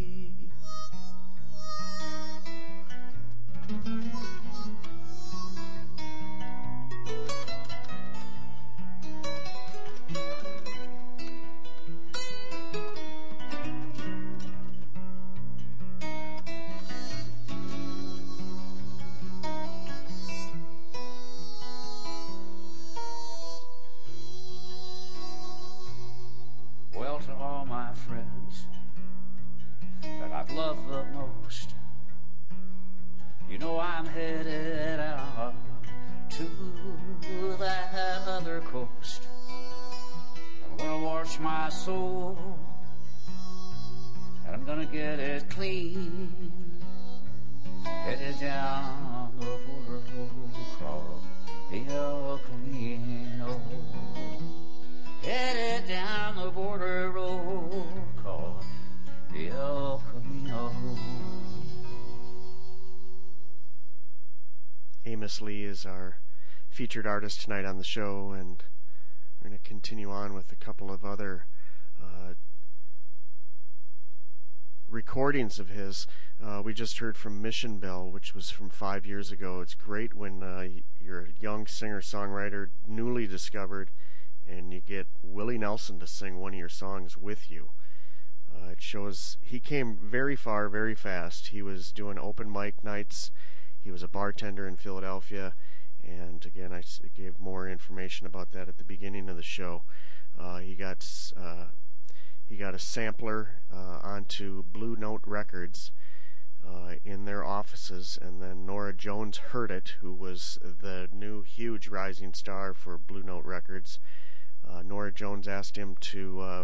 Well, to all my friends that I've loved the most, you know I'm headed out to that other coast. I'm gonna wash my soul, and I'm gonna get it clean. Headed down the border road called the El Camino. Headed down the border road called the El Camino. Amos Lee is our featured artist tonight on the show, and we're going to continue on with a couple of other recordings of his. We just heard from Mission Bell, which was from 5 years ago. It's great when you're a young singer-songwriter, newly discovered, and you get Willie Nelson to sing one of your songs with you. It shows he came very far, very fast. He was doing open mic nights. He was a bartender in Philadelphia, and again, I gave more information about that at the beginning of the show. He got a sampler onto Blue Note Records in their offices, and then Nora Jones heard it, who was the new huge rising star for Blue Note Records. Nora Jones asked him to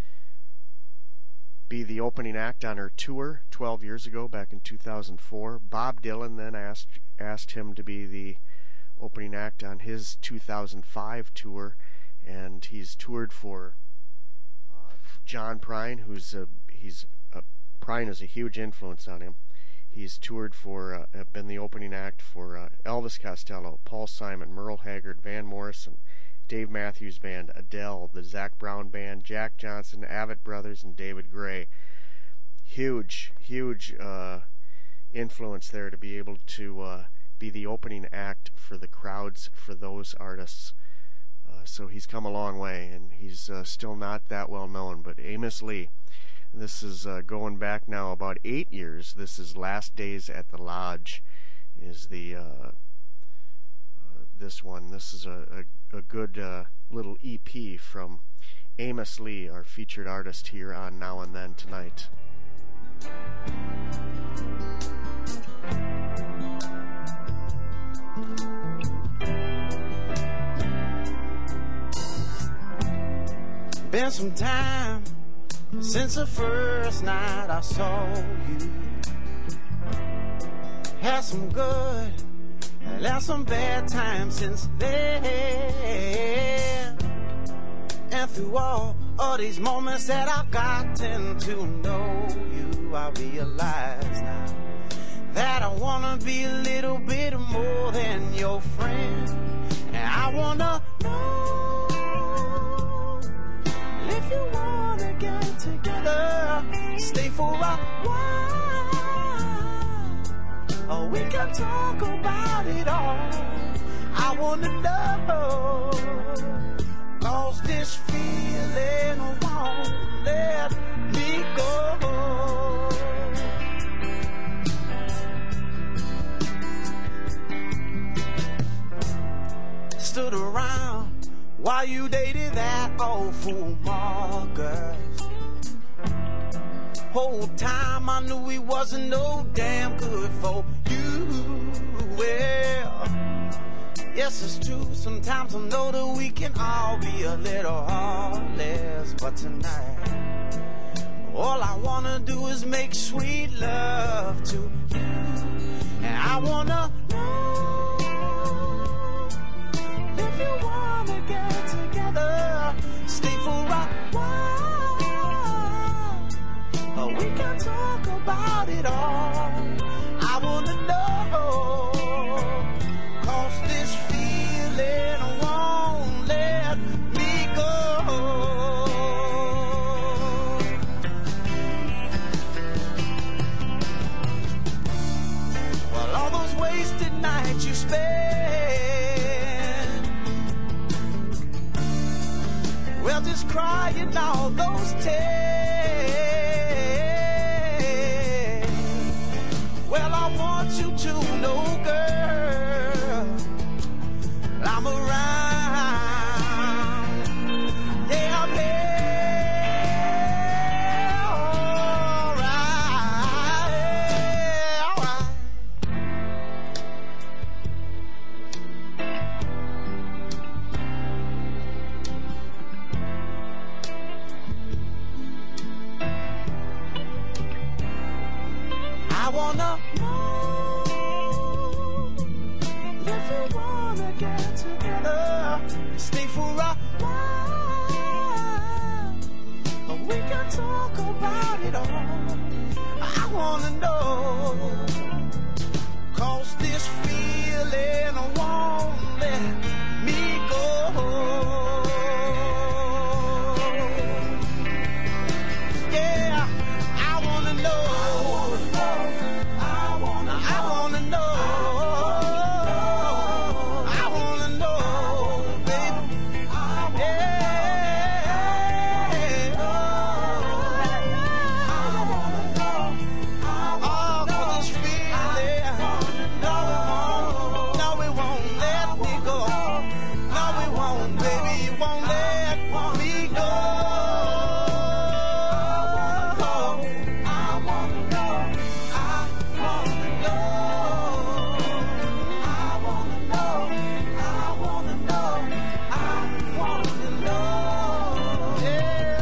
be the opening act on her tour 12 years ago, back in 2004. Bob Dylan then asked him to be the opening act on his 2005 tour, and he's toured for John Prine, Prine is a huge influence on him. He's toured for, been the opening act for Elvis Costello, Paul Simon, Merle Haggard, Van Morrison, Dave Matthews Band, Adele, the Zac Brown Band, Jack Johnson, Avett Brothers, and David Gray. Huge influence there to be able to be the opening act for the crowds for those artists. So he's come a long way, and he's still not that well known. But Amos Lee, this is going back now about 8 years. This is Last Days at the Lodge, is the this one. This is a good little EP from Amos Lee, our featured artist here on Now and Then tonight. Been some time since the first night I saw you. Had some good and some bad times since then. And through all of these moments that I've gotten to know you, I realize now that I wanna be a little bit more than your friend. And I wanna know if you wanna get together, stay for a while, or we can talk about it all. I wanna know, 'cause this feeling won't let me go. Stood around while you dated that old fool Marcus. Whole time I knew he wasn't no damn good for you. Well, yes, it's true. Sometimes I know that we can all be a little heartless, but tonight, all I wanna do is make sweet love to you. And I wanna know if you wanna get together, stay for a while, or we can talk about it all. I wanna know, 'cause this feeling won't let me go. Well, all those wasted nights you spent, well, just crying all those tears. Well, I want you to know, girl, I'm around. Yeah, I'm here. All right, all right. I wanna know if you wanna get together, stay for a while, or we can talk about it all. I wanna know, 'cause this feeling won't let me go. Yeah, I wanna know. I wanna know. I wanna know, baby. Yeah. Oh, 'cause this feeling, no, it won't let me go. No, it won't, baby. It won't let me go. I wanna know. I wanna know. I wanna know. I wanna know. I wanna know. Yeah.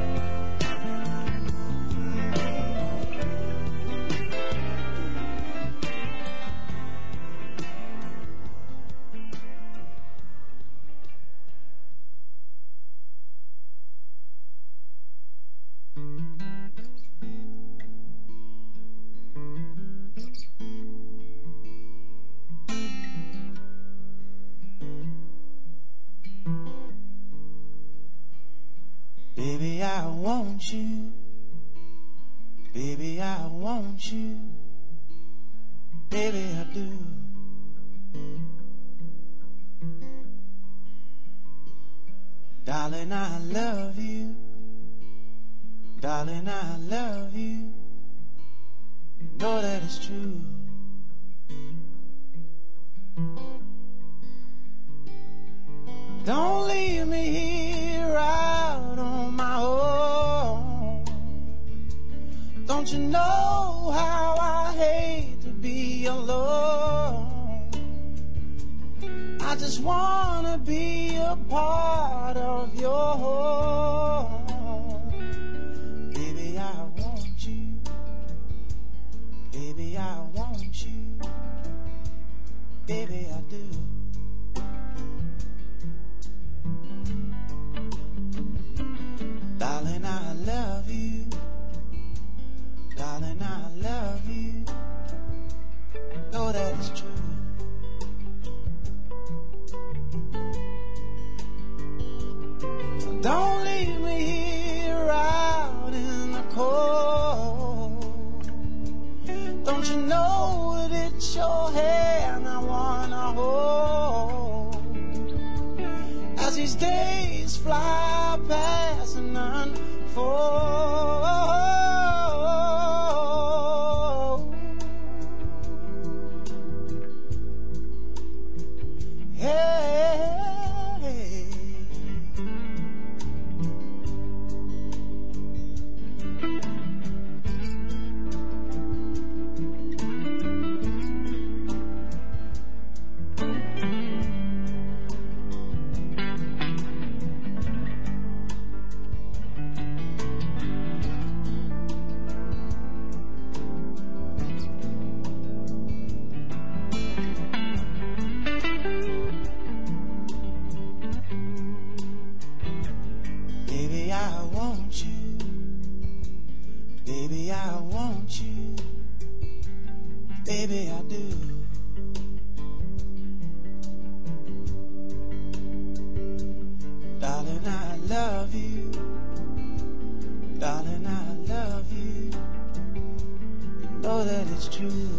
Baby, I want you. Baby, I want you. Baby, I do. Darling, I love you. Darling, I love you. You know that it's true. Don't leave me here out on my own. Don't you know how I hate to be alone? I just wanna be a part of your home. Baby, I want you. Baby, I want you. Baby, I do. Darling, I love you. Darling, I love you. Know that it's true. Don't leave me here out in the cold. Don't you know that it's your hand I wanna hold? As these days fly past and unfold. Baby, I do. Darling, I love you. Darling, I love you. You know that it's true.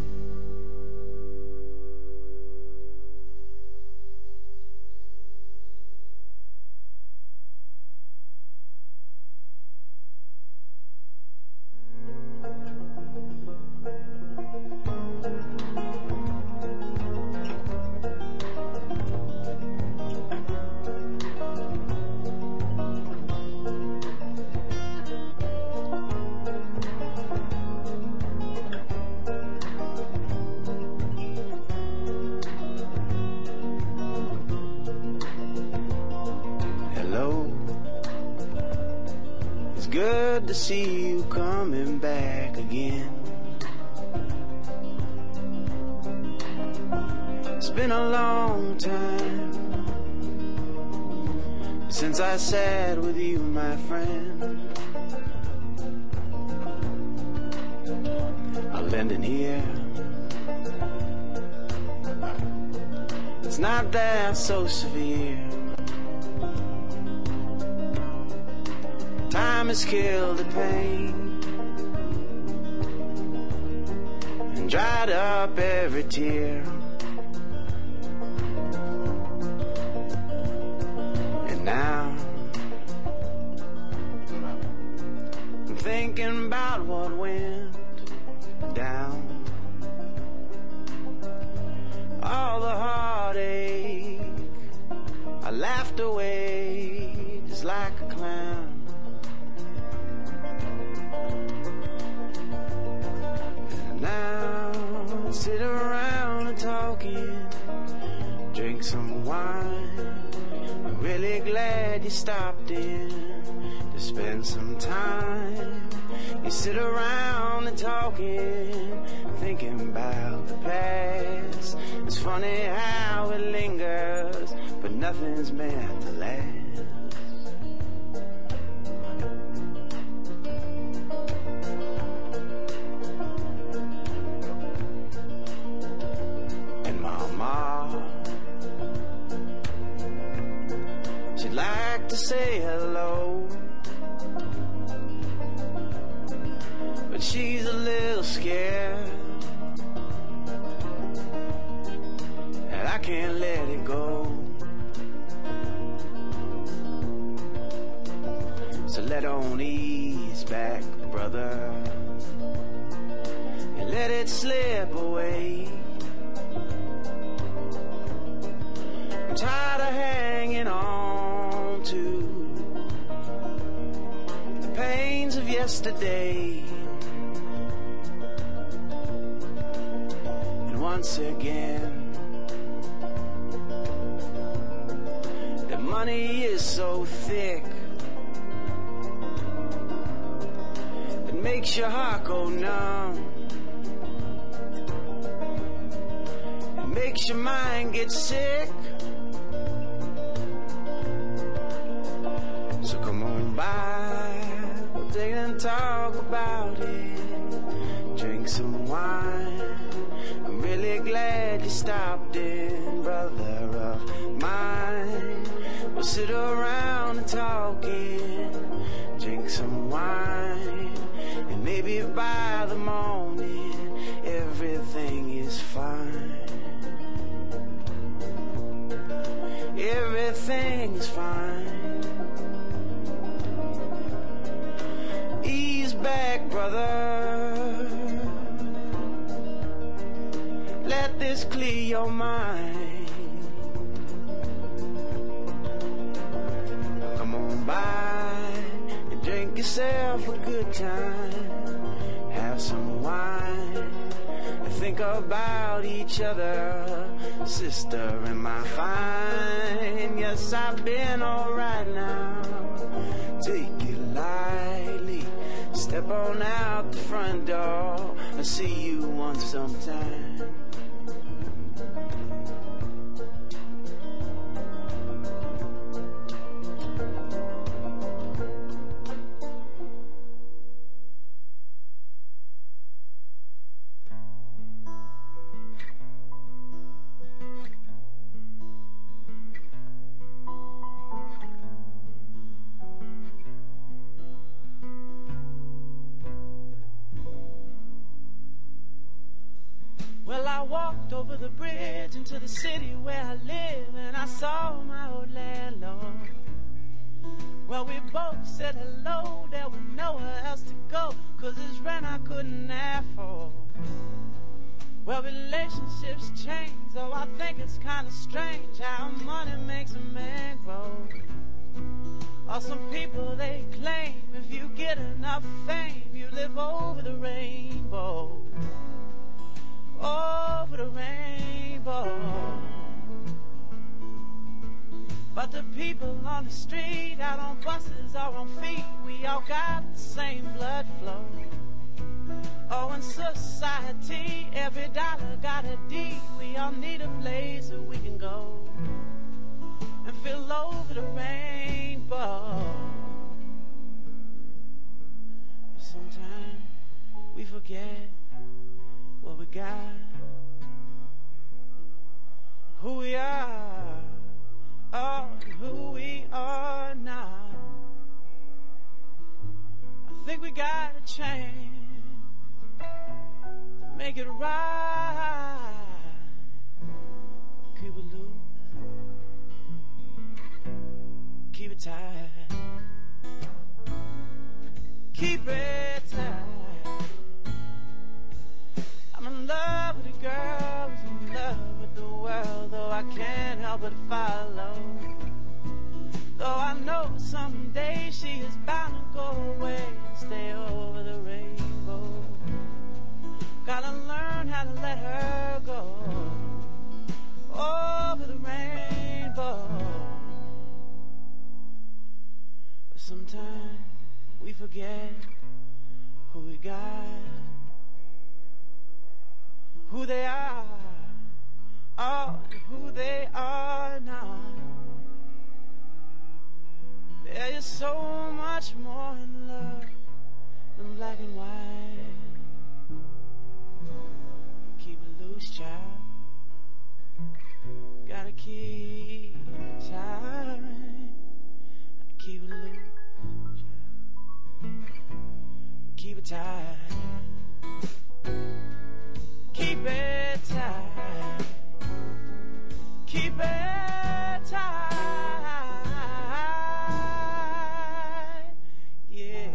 Good to see you coming back again. It's been a long time since I sat with you, my friend. I'll lend an ear. It's not that so severe. Time has killed the pain and dried up every tear. And now I'm thinking about what went down. All the heartache I laughed away just like a clown. Sit around and talking, drink some wine. I'm really glad you stopped in to spend some time. You sit around and talking, thinking about the past. It's funny how it lingers, but nothing's meant to last. Say hello, but she's a little scared, and I can't let it go. So let on ease back, brother, and let it slip away. I'm tired of hanging on to the pains of yesterday. And once again honey is so thick it makes your heart go numb. It makes your mind get sick. So come on by, we'll take and talk about it. Drink some wine. I'm really glad you stopped in, brother of mine. We'll sit around and talk it. Drink some wine. And maybe by the morning everything is fine. Everything is fine. Ease back, brother. Let this clear your mind. Come on by and drink yourself a good time. Have some wine and think about each other. Sister, am I fine? Yes, I've been alright now. Take it lightly. Step on out the front door. I'll see you once sometime. Well, I walked over the bridge into the city where I live, and I saw my old landlord. Well, we both said hello, there was nowhere else to go, 'cause his rent I couldn't afford. Well, relationships change, though I think it's kind of strange how money makes a man grow. Or some people, they claim if you get enough fame, you live over the rainbow. Over the rainbow. But the people on the street, out on buses or on feet, we all got the same blood flow. Oh, in society, every dollar got a deed. We all need a place where we can go and feel over the rainbow. But sometimes we forget what we got, who we are, oh, who we are now. I think we gotta change to make it right. Keep it loose, keep it tight, keep it tight. I'm in love with a girl who's in love with the world, though I can't help but follow. Though I know someday she is bound to go away and stay over the rainbow. Gotta learn how to let her go over the rainbow. But sometimes we forget who we got, who they are, oh, who they are now. There is so much more in love than black and white. Keep it loose, child. Gotta keep it tight. Keep it loose, child. Keep it tight. Keep it tight. Keep it tight. Yeah.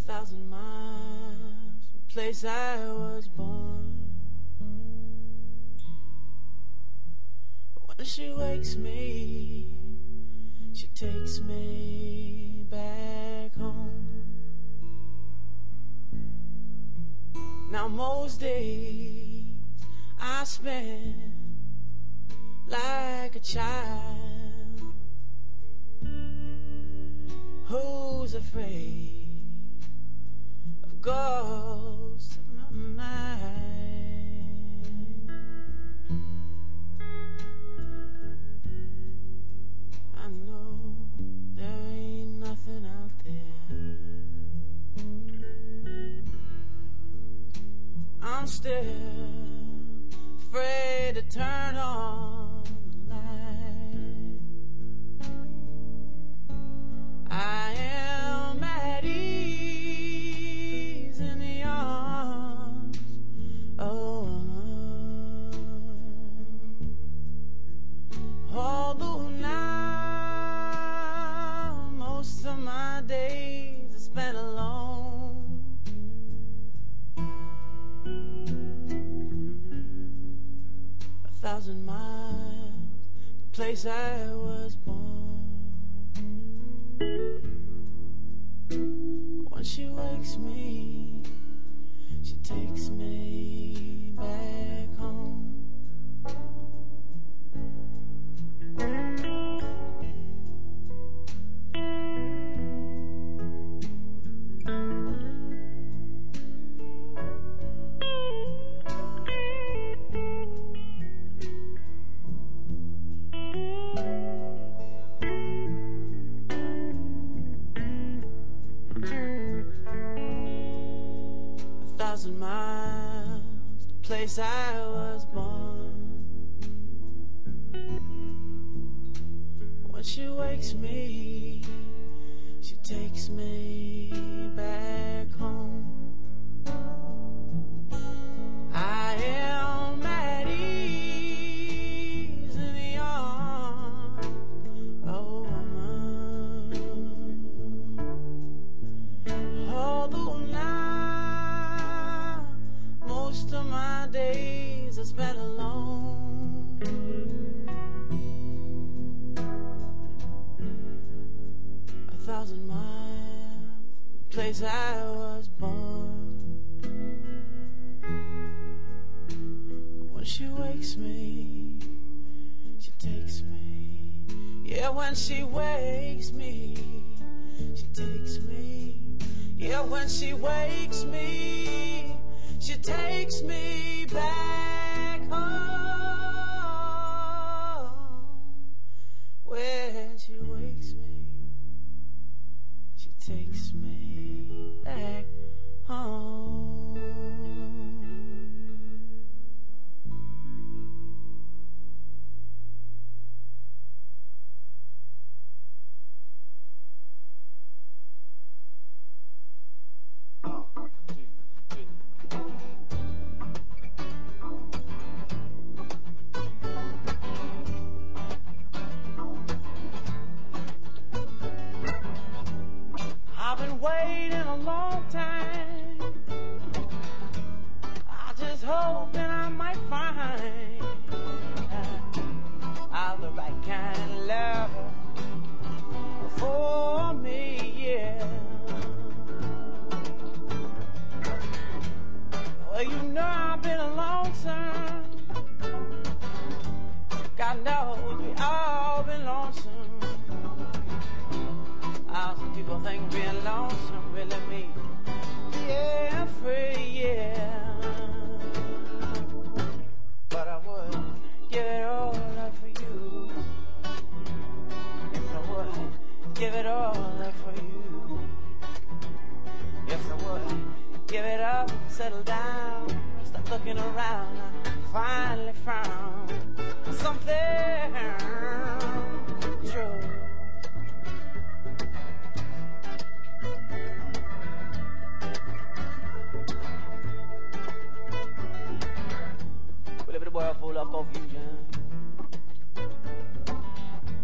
1,000 miles from the place I was born. But when she wakes me, she takes me back home. Now most days I spend like a child who's afraid of ghosts at night. I know there ain't nothing out there. I'm still afraid to turn on the light. I am at ease in the arms of a woman. Although now most of my days are spent alone. 1,000 miles, the place I was born. When she wakes me, she takes me back home. Miles, the place I was born. When she wakes me, she takes me back home. I am at ease in the arms of a woman. Although now most of my days are spent alone. A 1,000 miles, the place I was born. When she wakes me, she takes me. Yeah, when she wakes me, she takes me. Yeah, when she wakes me, she takes me back home. When she wakes me, she takes me back home. I've been waiting a long time. I just hoping I might find out the right kind of love for me, yeah. Well, you know I've been a lonesome. God knows we all been lonesome. Some people think being lonesome really means yeah, free, yeah. But I would give it all up for you. Yes, I would give it all up for you. Yes, I would give it up, settle down, stop looking around. I finally found something true. World full of confusion.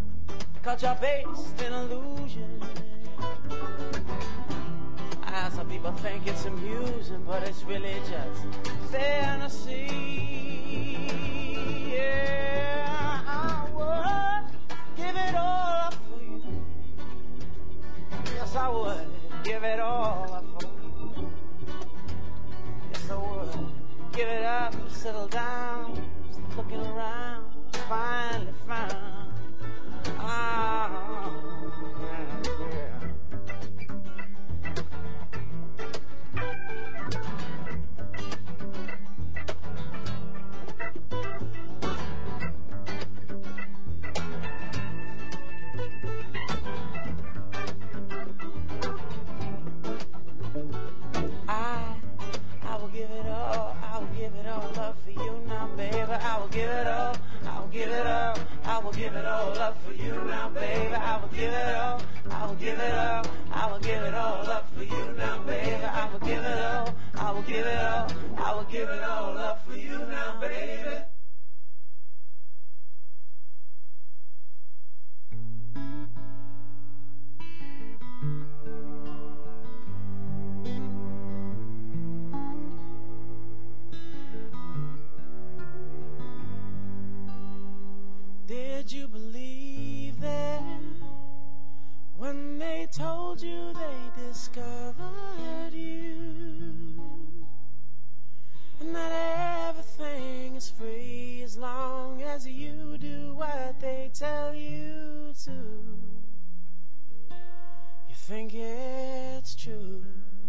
Culture based in illusion. As some People think it's amusing, but it's really just fantasy. Yeah, I would give it all up for you. Yes, I would give it all up for you. Yes, I would give it up, settle down, just looking around, finally found. I will give it all, I will give it all up for you now, baby. I will give it all, I will give it all, I will give it all up for you now, baby. I will give it all, I will give it all, I will give it all up for you now, baby. I will give it all, I will give it all, I will give it all up for you now, baby. Did you believe them when they told you they discovered you? And that everything is free as long as you do what they tell you to. You think it's true,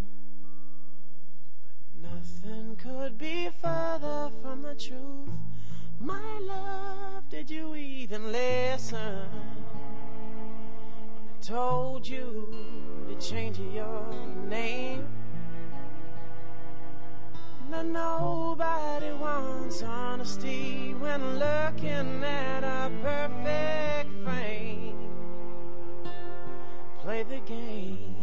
but nothing could be further from the truth. My love, did you even listen when I told you to change your name? Now nobody wants honesty when looking at a perfect frame. Play the game.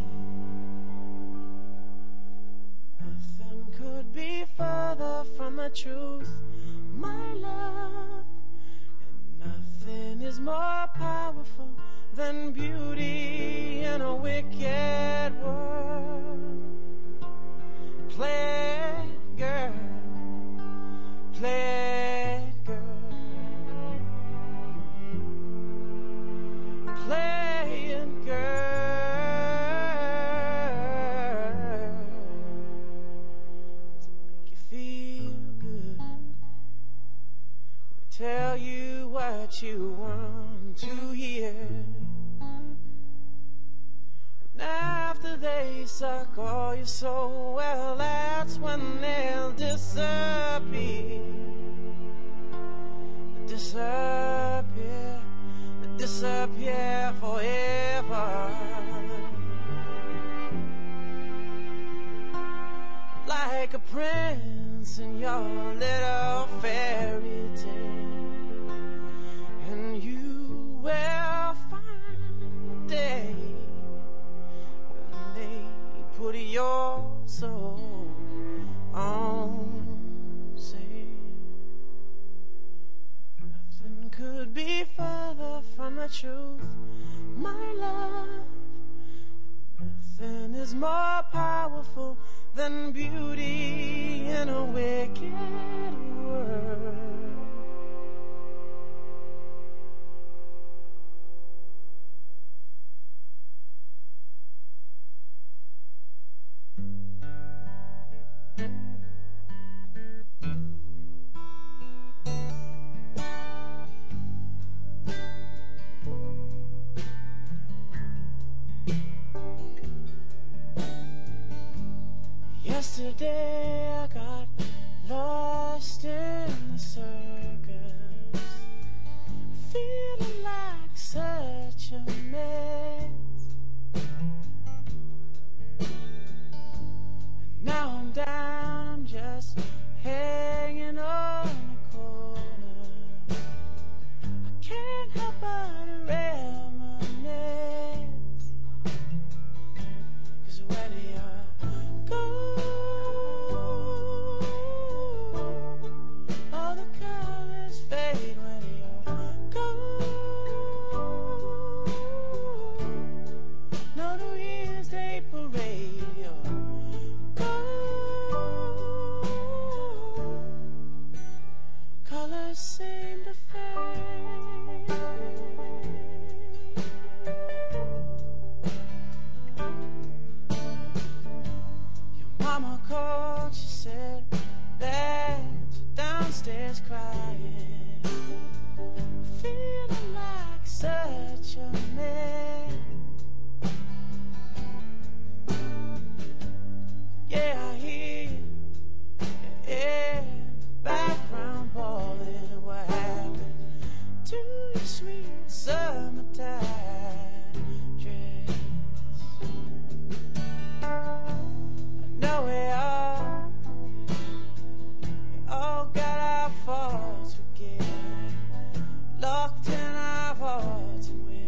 Nothing could be further from the truth. My love, and nothing is more powerful than beauty in a wicked world. Play it, girl, play it, girl, play it, girl. Does it make you feel good? Tell you what you want to hear. And after they suck all your soul, well, that's when they'll disappear. Disappear, disappear forever. Like a prince in your little fairy tale. Will find a day when they put your soul on sale. Nothing could be further from the truth, my love. Nothing is more powerful than beauty in a wicked world. Yesterday I got lost in the circus, feeling like such a mess. And now I'm down, I'm just hanging on a corner. I can't help but reminisce, 'cause when you're gone, Mama called, she said that you're downstairs crying, feeling like such a man. Yeah, I hear you in the background bawling. What happened to your sweet summertime dress? I know we all got our faults, we get locked in our hearts and we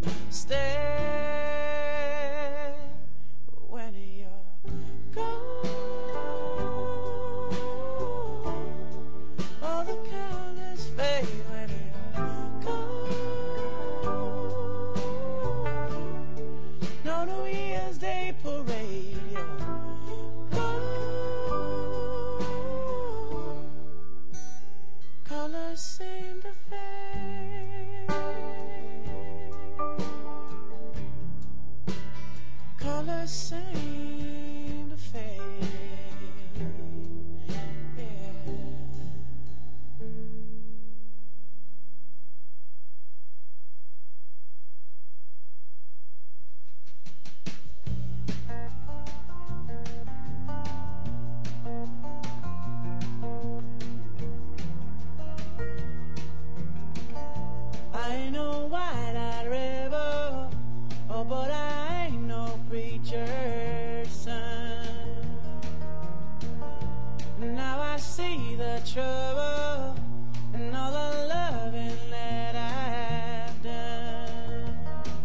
stay. But when you're gone, all the colors fade. When you're gone, no New Year's Day parade. You're gone, colors seem to fade. Colors seem to fade. Yeah. I ain't no wide-eyed rebel, oh, but I ain't no preacher's son. Now I see the trouble and all the loving that I've done,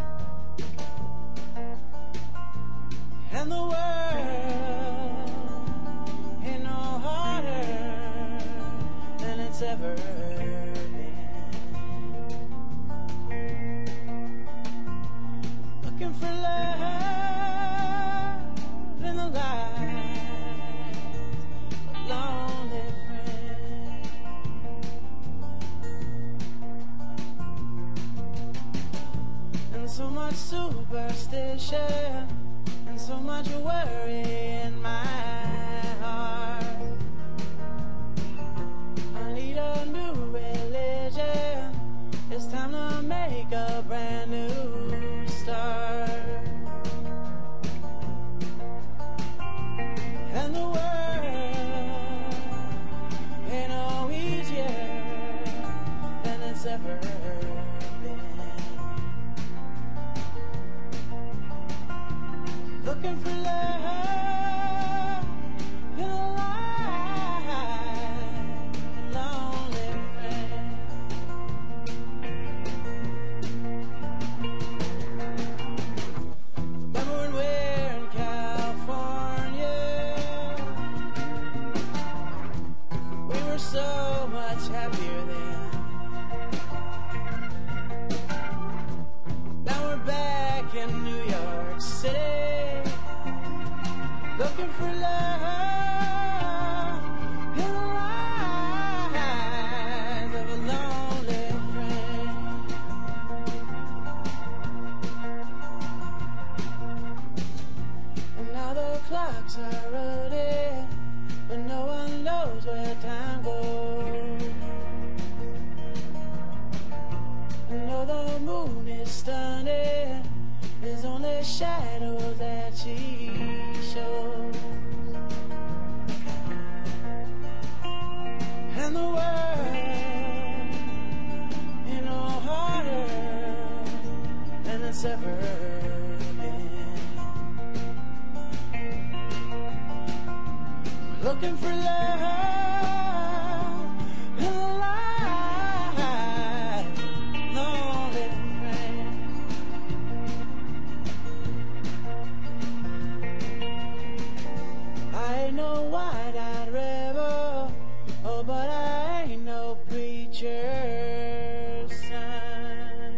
and the world ain't no harder than it's ever been. Looking for love in the light, a lonely friend. And so much superstition and so much worry in my heart. I need a new religion. It's time to make a brand new start. And the world ain't no easier than it's ever been. Looking for love in a light, lonely friend. Remember when we're in California, we were so much happier then. Now we're back in New York City, looking for love in the eyes of a lonely friend. And now the clocks are running, but no one knows where time goes. And though the moon is stunning, there's only shadows that she shows. And the world ain't no harder than it's ever been. Looking for love in the light, lonely friend. I ain't no wide-eyed rebel, oh, but I ain't no preacher's son.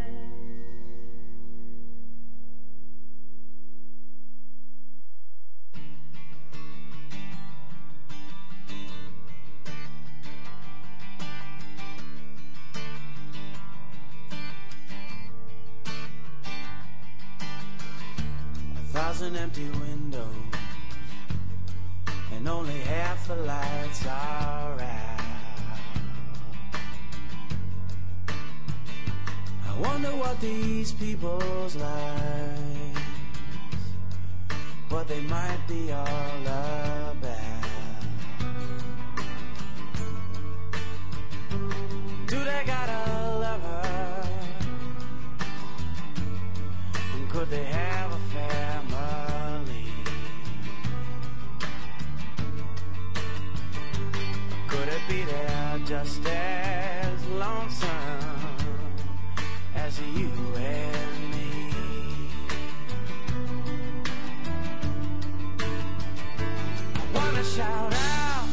A thousand empty windows and only half the lights are out. I wonder what these people's lives, what they might be all about. Do they got a lover? And could they have a family? Could it be they're just as lonesome as you and me? I wanna shout out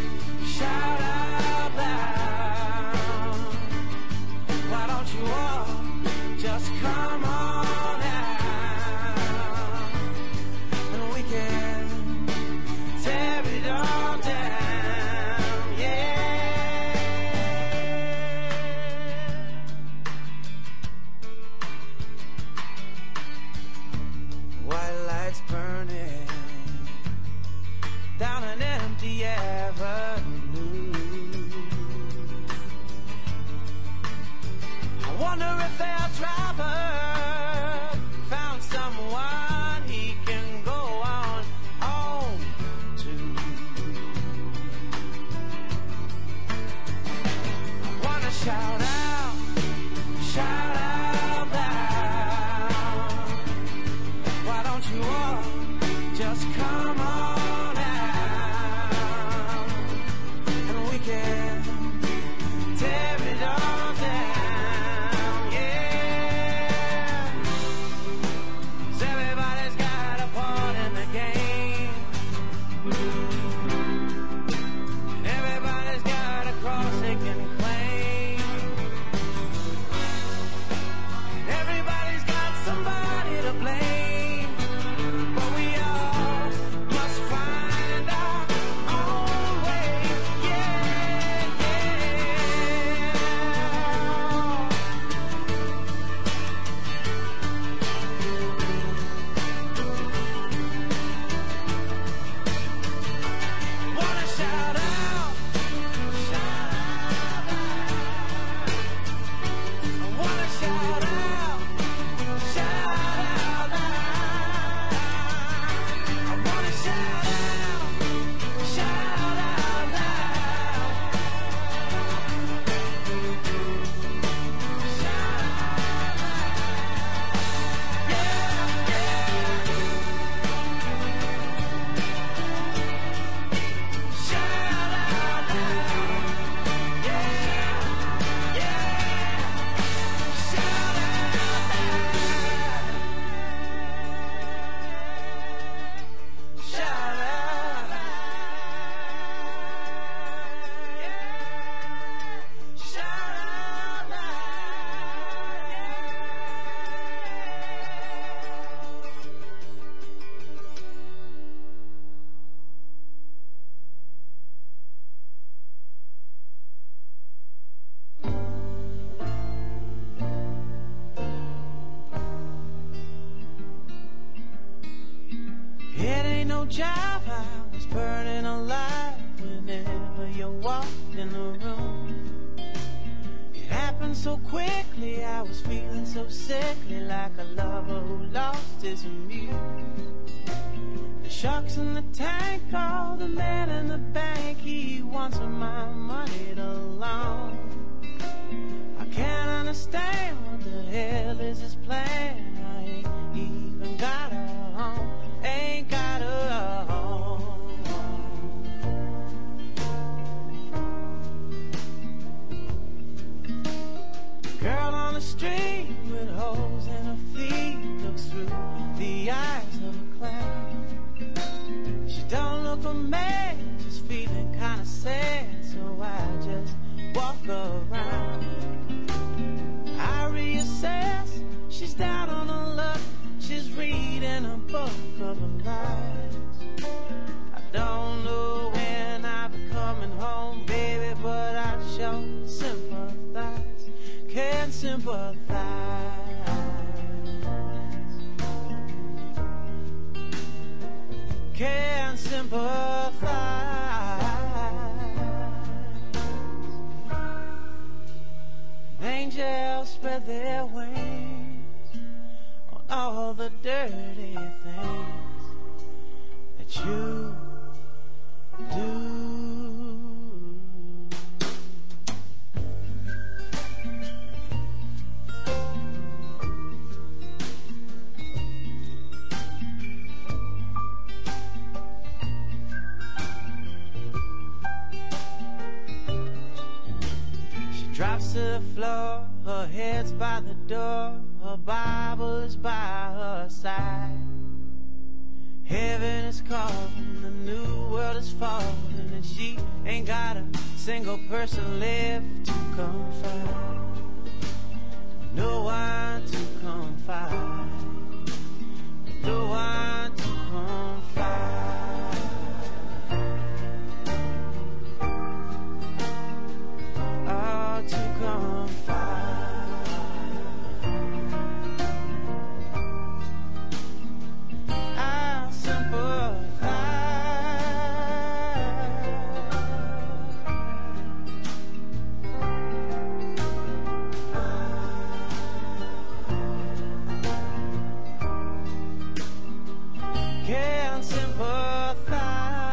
loud. Why don't you all just come on out, and we can tear it all down, yeah. White lights burning down an empty avenue. I wonder if their driver found someone he can go on home to. I wanna shout out loud. Why don't you all just come on out, and we can tear it all down, yeah. 'Cause everybody's got a part in the game, and everybody's got a cross they can claim, and everybody's got somebody to blame, but we all must find our own way, yeah, yeah. Wanna shout out loud. I wanna shout out loud. I wanna shout out loud. It ain't no job, I was burning alive whenever you walked in the room. It happened so quickly, I was feeling so sickly, like a lover who lost his muse. The sharks in the tank, all the man in the bank, he wants my money to loan. I can't understand what the hell is his plan. I ain't even got a home, ain't got a home. Girl on the street with holes in her feet looks through the eyes of a clown. She don't look amazed, just feeling kinda sad, so I just walk around. I reassess, she's down on her luck, she's reading a book of her lives. I don't know when I'll be coming home, baby, but I sure sympathize, can sympathize, can sympathize. spread their wings on all the dirty things that you do. Drops to the floor, her head's by the door, her Bible is by her side. Heaven is calling, the new world is falling, and she ain't got a single person left to confide. No one to confide. No one to confide. To confide. I sympathize. Can't sympathize.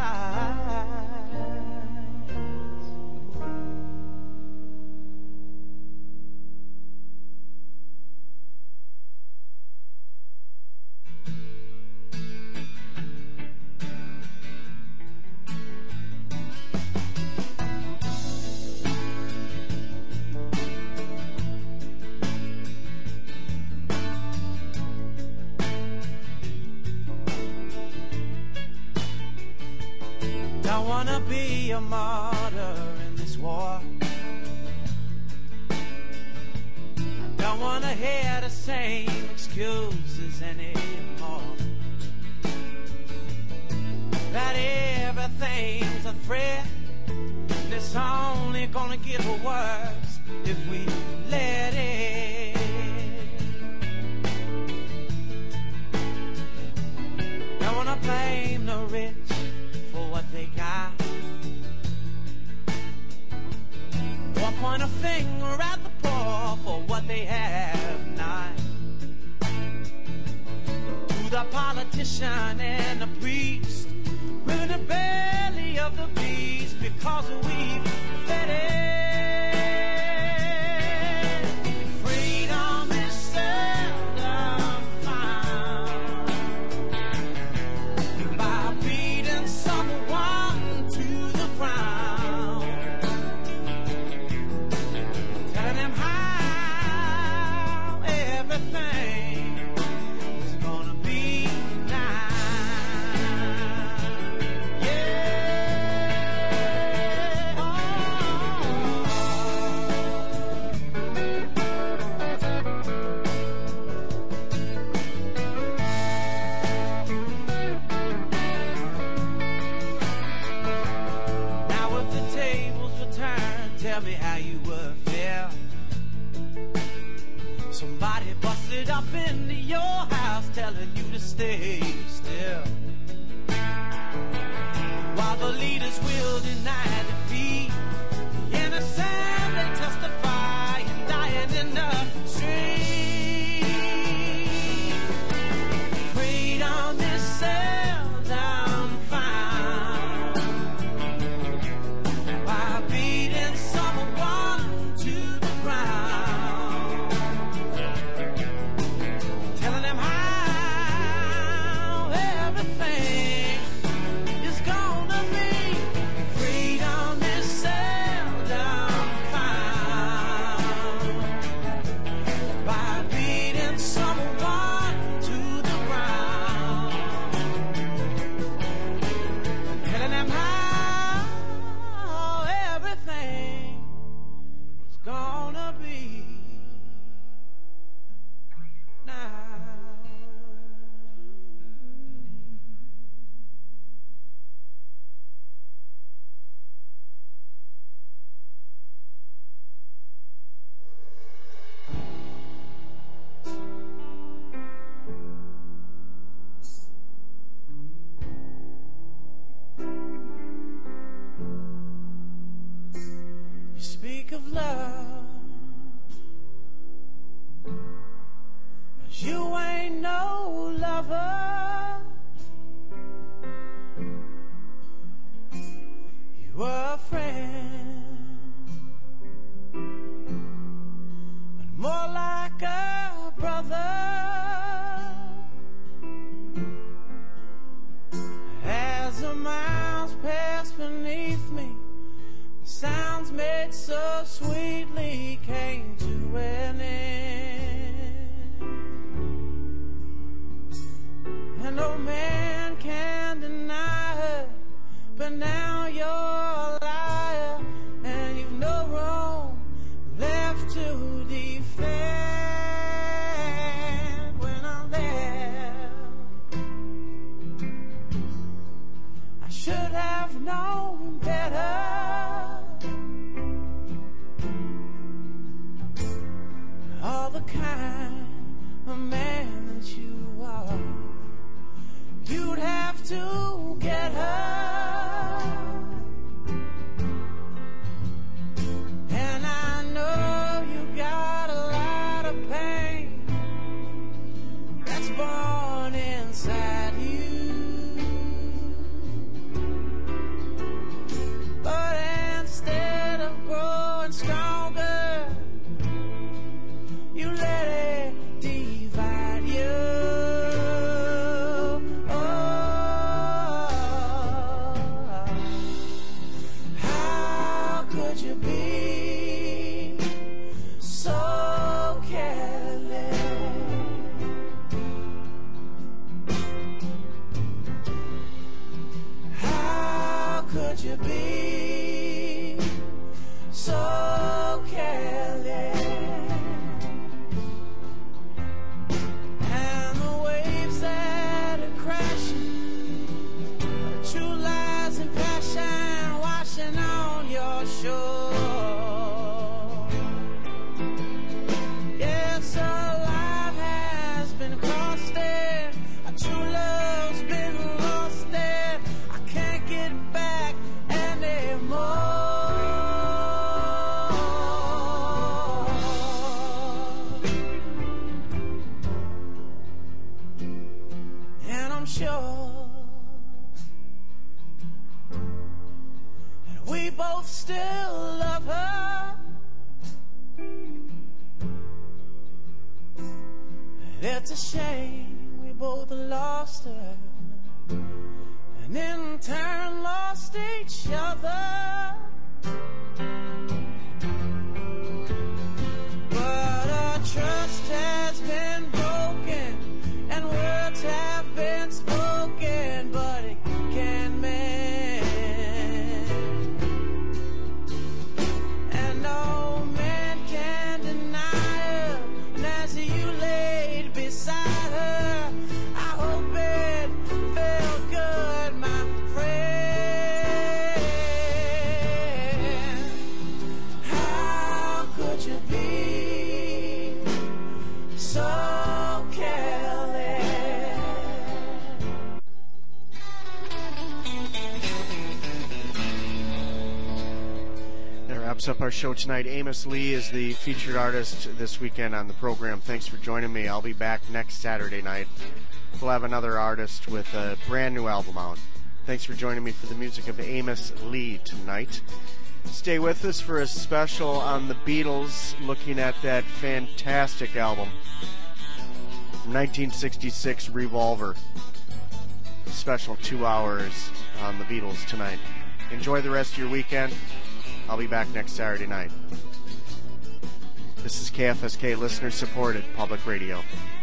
Don't wanna be a martyr in this war. I don't wanna hear the same excuses anymore. That everything's a threat, and it's only gonna get worse if we let it. Don't wanna blame the rich for what they got, or point a finger at the poor for what they have not. To the politician and the priest, we're in the belly of the beast because we've fed it. Freedom is seldom found by beating someone to the ground, telling them how everything is gonna be nice. Yeah. Oh. Now if the tables were turned, tell me how you would feel. Somebody busted up into your house telling you to stay still, while the leaders will deny defeat. The innocent they testify and dying in the street. Freedom is seldom found by beating someone to the ground, telling them how everything is gonna be. Freedom brother. You were a friend, but more like a brother. As the miles passed beneath me, the sounds made so sweetly came to an end. And no man can deny her, but now you're a liar, and you've no wrong left to defend. When I left, I should have known better. All the kind of man that you are, you'd have to get her. And I know you got a lot of pain that's born inside you. But instead of growing stronger, you let it divide you. How could you be so careless? How could you be so careless? And the waves that are crashing are true lies and passion washing on your shore. Yes, a life has been crossed and a true love's been lost and I can't get back anymore. And I'm sure that we both still love her. And it's a shame we both lost her, and in turn lost each other. But our trust has been broken and words have been spoken, but it can't mend. And no man can deny her, and as you laid beside her, I hope it felt good, my friend. How could you be so careless? That wraps up our show tonight. Amos Lee is the featured artist this weekend on the program. Thanks for joining me. I'll be back next Saturday night. We'll have another artist with a brand new album out. Thanks for joining me for the music of Amos Lee tonight. Stay with us for a special on the Beatles, looking at that fantastic album from 1966, Revolver. Special 2 hours on the Beatles tonight. Enjoy the rest of your weekend. I'll be back next Saturday night. This is KFSK, listener-supported public radio.